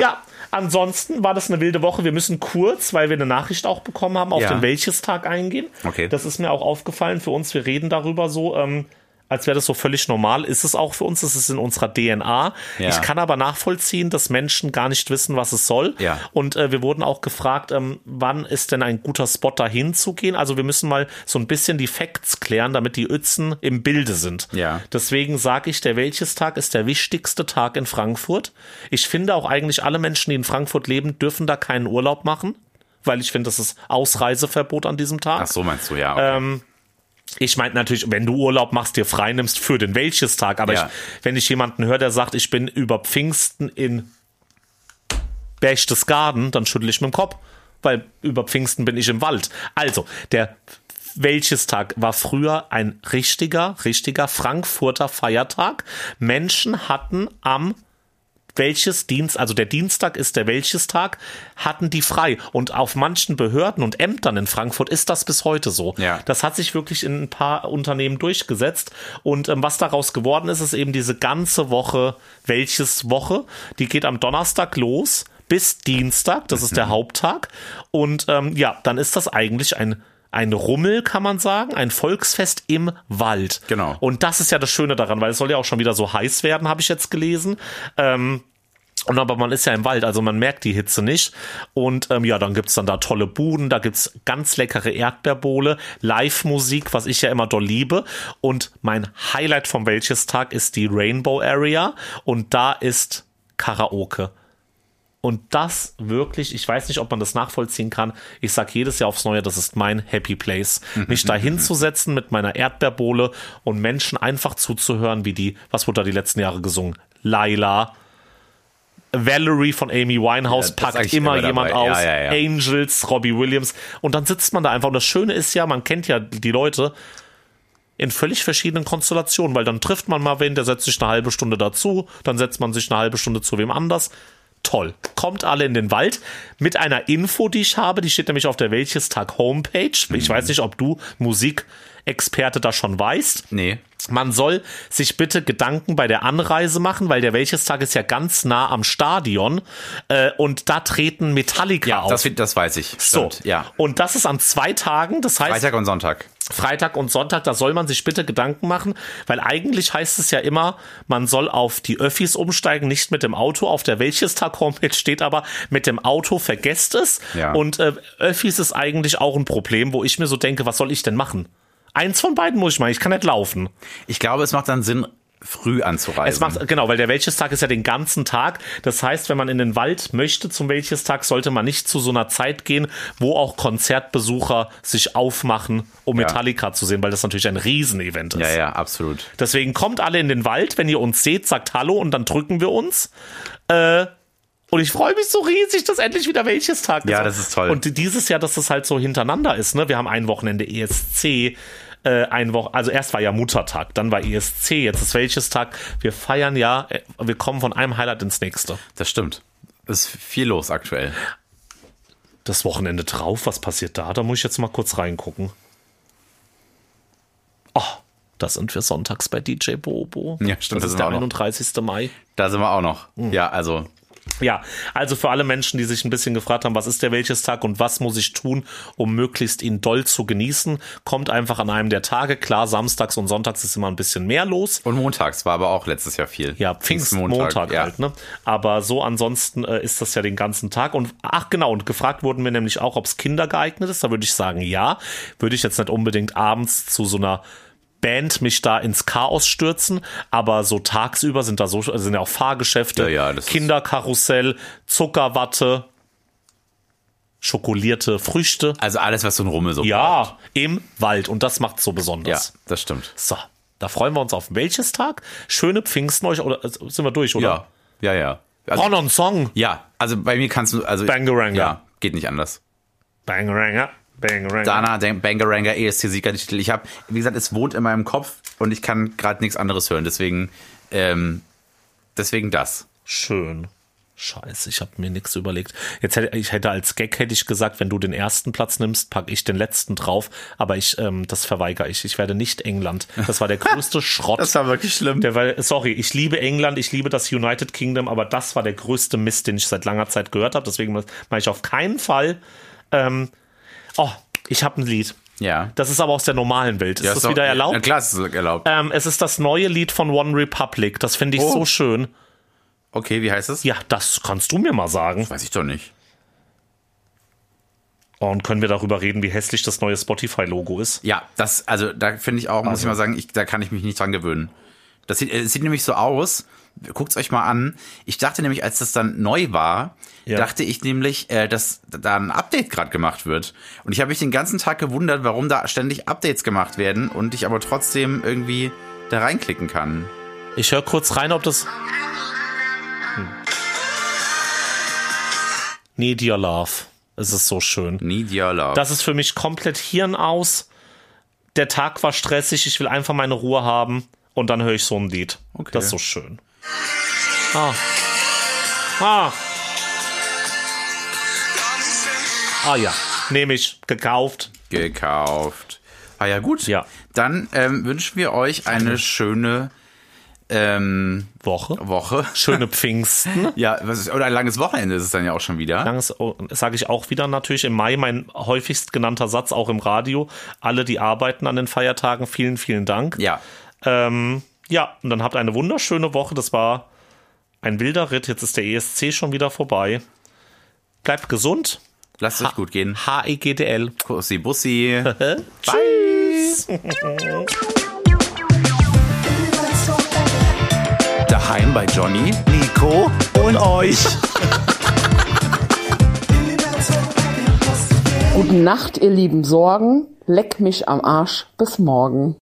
ansonsten war das eine wilde Woche. Wir müssen kurz, weil wir eine Nachricht auch bekommen haben, auf Ja. den Welches-Tag eingehen. Okay. Das ist mir auch aufgefallen für uns. Wir reden darüber so, ähm, als wäre das so völlig normal. Ist es auch für uns, das ist in unserer D N A. Ja. Ich kann aber nachvollziehen, dass Menschen gar nicht wissen, was es soll. Ja. Und äh, wir wurden auch gefragt, ähm, wann ist denn ein guter Spot, dahin zu gehen? Also wir müssen mal so ein bisschen die Facts klären, damit die Uetzen im Bilde sind. Ja. Deswegen sage ich, der Welches-Tag ist der wichtigste Tag in Frankfurt. Ich finde auch eigentlich, alle Menschen, die in Frankfurt leben, dürfen da keinen Urlaub machen, weil ich finde, das ist Ausreiseverbot an diesem Tag. Ach so, meinst du, ja. Okay. Ähm, Ich meine natürlich, wenn du Urlaub machst, dir frei nimmst für den Welches-Tag, aber Ja. ich, wenn ich jemanden höre, der sagt, ich bin über Pfingsten in Berchtesgaden, dann schüttle ich mit dem Kopf, weil über Pfingsten bin ich im Wald. Also, der Welches-Tag war früher ein richtiger, richtiger Frankfurter Feiertag. Menschen hatten am welches Dienst, also der Dienstag ist der Welches-Tag, hatten die frei. Und auf manchen Behörden und Ämtern in Frankfurt ist das bis heute so. Ja. Das hat sich wirklich in ein paar Unternehmen durchgesetzt. Und ähm, was daraus geworden ist, ist eben diese ganze Woche Welches-Woche. Die geht am Donnerstag los bis Dienstag, das ist der Haupttag. Und ähm, ja, dann ist das eigentlich ein Ein Rummel, kann man sagen, ein Volksfest im Wald. Genau. Und das ist ja das Schöne daran, weil es soll ja auch schon wieder so heiß werden, habe ich jetzt gelesen. Ähm, und aber man ist ja im Wald, also man merkt die Hitze nicht. Und ähm, ja, dann gibt's dann da tolle Buden, da gibt's ganz leckere Erdbeerbohle, Live-Musik, was ich ja immer doll liebe. Und mein Highlight vom Welches-Tag ist die Rainbow Area und da ist Karaoke. Und das wirklich, ich weiß nicht, ob man das nachvollziehen kann. Ich sage jedes Jahr aufs Neue, das ist mein Happy Place. Mich da hinzusetzen mit meiner Erdbeerbohle und Menschen einfach zuzuhören, wie die, was wurde da die letzten Jahre gesungen? Laila, Valerie von Amy Winehouse Ja, das ist packt eigentlich immer immer jemand dabei. aus, Ja, ja, ja. Angels, Robbie Williams. Und dann sitzt man da einfach. Und das Schöne ist ja, man kennt ja die Leute in völlig verschiedenen Konstellationen, weil dann trifft man mal wen, der setzt sich eine halbe Stunde dazu, dann setzt man sich eine halbe Stunde zu wem anders. Toll. Kommt alle in den Wald mit einer Info, die ich habe. Die steht nämlich auf der Welches-Tag Homepage. Ich weiß nicht, ob du Musikexperte da schon weißt. Nee. Man soll sich bitte Gedanken bei der Anreise machen, weil der Welches-Tag ist ja ganz nah am Stadion äh, und da treten Metallica auf. Das, das weiß ich. So, Stimmt, ja. Und das ist an zwei Tagen, das heißt Freitag und Sonntag. Freitag und Sonntag, da soll man sich bitte Gedanken machen, weil eigentlich heißt es ja immer, man soll auf die Öffis umsteigen, nicht mit dem Auto. Auf der Welches-Tag-Homepage steht aber, mit dem Auto vergesst es. Ja. Und äh, Öffis ist eigentlich auch ein Problem, wo ich mir so denke, was soll ich denn machen? Eins von beiden muss ich machen, ich kann nicht laufen. Ich glaube, es macht dann Sinn, früh anzureisen. Es macht, genau, weil der Welches-Tag ist ja den ganzen Tag. Das heißt, wenn man in den Wald möchte zum Welches-Tag, sollte man nicht zu so einer Zeit gehen, wo auch Konzertbesucher sich aufmachen, um Ja. Metallica zu sehen, weil das natürlich ein Riesenevent ist. Ja, ja, absolut. Deswegen kommt alle in den Wald, wenn ihr uns seht, sagt Hallo und dann drücken wir uns. Äh, und ich freue mich so riesig, dass endlich wieder Welches-Tag ist. Ja, das ist toll. Und dieses Jahr, dass das halt so hintereinander ist, ne? Wir haben ein Wochenende E S C, äh, ein Woche, also erst war ja Muttertag, dann war E S C, jetzt ist Welches-Tag. Wir feiern ja, äh, wir kommen von einem Highlight ins nächste. Das stimmt. Es ist viel los aktuell. Das Wochenende drauf, was passiert da? Da muss ich jetzt mal kurz reingucken. Oh, da sind wir sonntags bei D J Bobo. Ja, stimmt, Das das ist sind der wir auch noch. einunddreißigste Mai. Da sind wir auch noch. Hm. Ja, also Ja, also für alle Menschen, die sich ein bisschen gefragt haben, was ist der Welches-Tag und was muss ich tun, um möglichst ihn doll zu genießen, kommt einfach an einem der Tage. Klar, samstags und sonntags ist immer ein bisschen mehr los. und montags war aber auch letztes Jahr viel. Ja, Pfingstmontag ja. halt, ne? Aber so ansonsten äh, ist das ja den ganzen Tag. Und ach genau, und gefragt wurden wir nämlich auch, ob es Kinder geeignet ist. Da würde ich sagen, ja. Würde ich jetzt nicht unbedingt abends zu so einer Band mich da ins Chaos stürzen, aber so tagsüber sind da so, sind ja auch Fahrgeschäfte, Ja, ja, das ist- Kinderkarussell, Zuckerwatte, schokolierte Früchte. Also alles, was so ein Rummel so braucht. Ja, im Wald und das macht's so besonders. Ja, das stimmt. So, da freuen wir uns auf welches Tag? Schöne Pfingsten euch, oder äh, sind wir durch, oder? Ja, ja, ja. Also, Oh, noch ein Song. ja, also bei mir kannst du, also Bangaranga. ja, geht nicht anders. Bangaranga, Bangaranga. Dana, Bangaranga, E S C-Siegertitel. Ich habe, wie gesagt, es wohnt in meinem Kopf und ich kann gerade nichts anderes hören. Deswegen, ähm, deswegen das. Schön. Scheiße, ich habe mir nichts überlegt. Jetzt hätte ich hätte als Gag hätte ich gesagt, wenn du den ersten Platz nimmst, packe ich den letzten drauf. Aber ich, ähm, das verweigere ich. Ich werde nicht England. Das war der größte Schrott. Das war wirklich schlimm. Der war, sorry, ich liebe England, ich liebe das United Kingdom, aber das war der größte Mist, den ich seit langer Zeit gehört habe. Deswegen mache ich auf keinen Fall. Ähm, oh, ich habe ein Lied. Ja. Das ist aber aus der normalen Welt. Ist ja, das ist wieder doch, erlaubt? Ja, klar, ist es erlaubt. Ähm, es ist das neue Lied von One Republic. Das finde ich Oh. so schön. Okay, wie heißt es? Ja, das kannst du mir mal sagen. Weiß ich doch nicht. Oh, und können wir darüber reden, wie hässlich das neue Spotify-Logo ist? Ja, das, also da finde ich auch, muss Also. ich mal sagen, ich, da kann ich mich nicht dran gewöhnen. Das sieht, es sieht nämlich so aus, guckt's euch mal an. Ich dachte nämlich, als das dann neu war, Ja. dachte ich nämlich, äh, dass da ein Update gerade gemacht wird. Und ich habe mich den ganzen Tag gewundert, warum da ständig Updates gemacht werden und ich aber trotzdem irgendwie da reinklicken kann. Ich höre kurz rein, ob das... Hm. Need Your Love. Es ist so schön. Need Your Love. Das ist für mich komplett Hirn aus. Der Tag war stressig, ich will einfach meine Ruhe haben. Und dann höre ich so ein Lied. Okay. Das ist so schön. Ah. Ah. Ah ja, nehme ich. Gekauft. Gekauft. Ah ja, gut. Ja. Dann ähm, wünschen wir euch eine schöne ähm, Woche. Woche. Schöne Pfingsten. Ja, was ist, oder ein langes Wochenende ist es dann ja auch schon wieder. Langes, sage ich auch wieder natürlich im Mai, mein häufigst genannter Satz auch im Radio. Alle, die arbeiten an den Feiertagen, vielen, vielen Dank. Ja. Ähm, ja, und dann habt eine wunderschöne Woche. Das war ein wilder Ritt. Jetzt ist der E S C schon wieder vorbei. Bleibt gesund. Lasst es euch gut gehen. H E G D L. Kussi Bussi. Tschüss. Daheim bei Johnny, Nico und euch. Gute Nacht, ihr lieben Sorgen. Leck mich am Arsch. Bis morgen.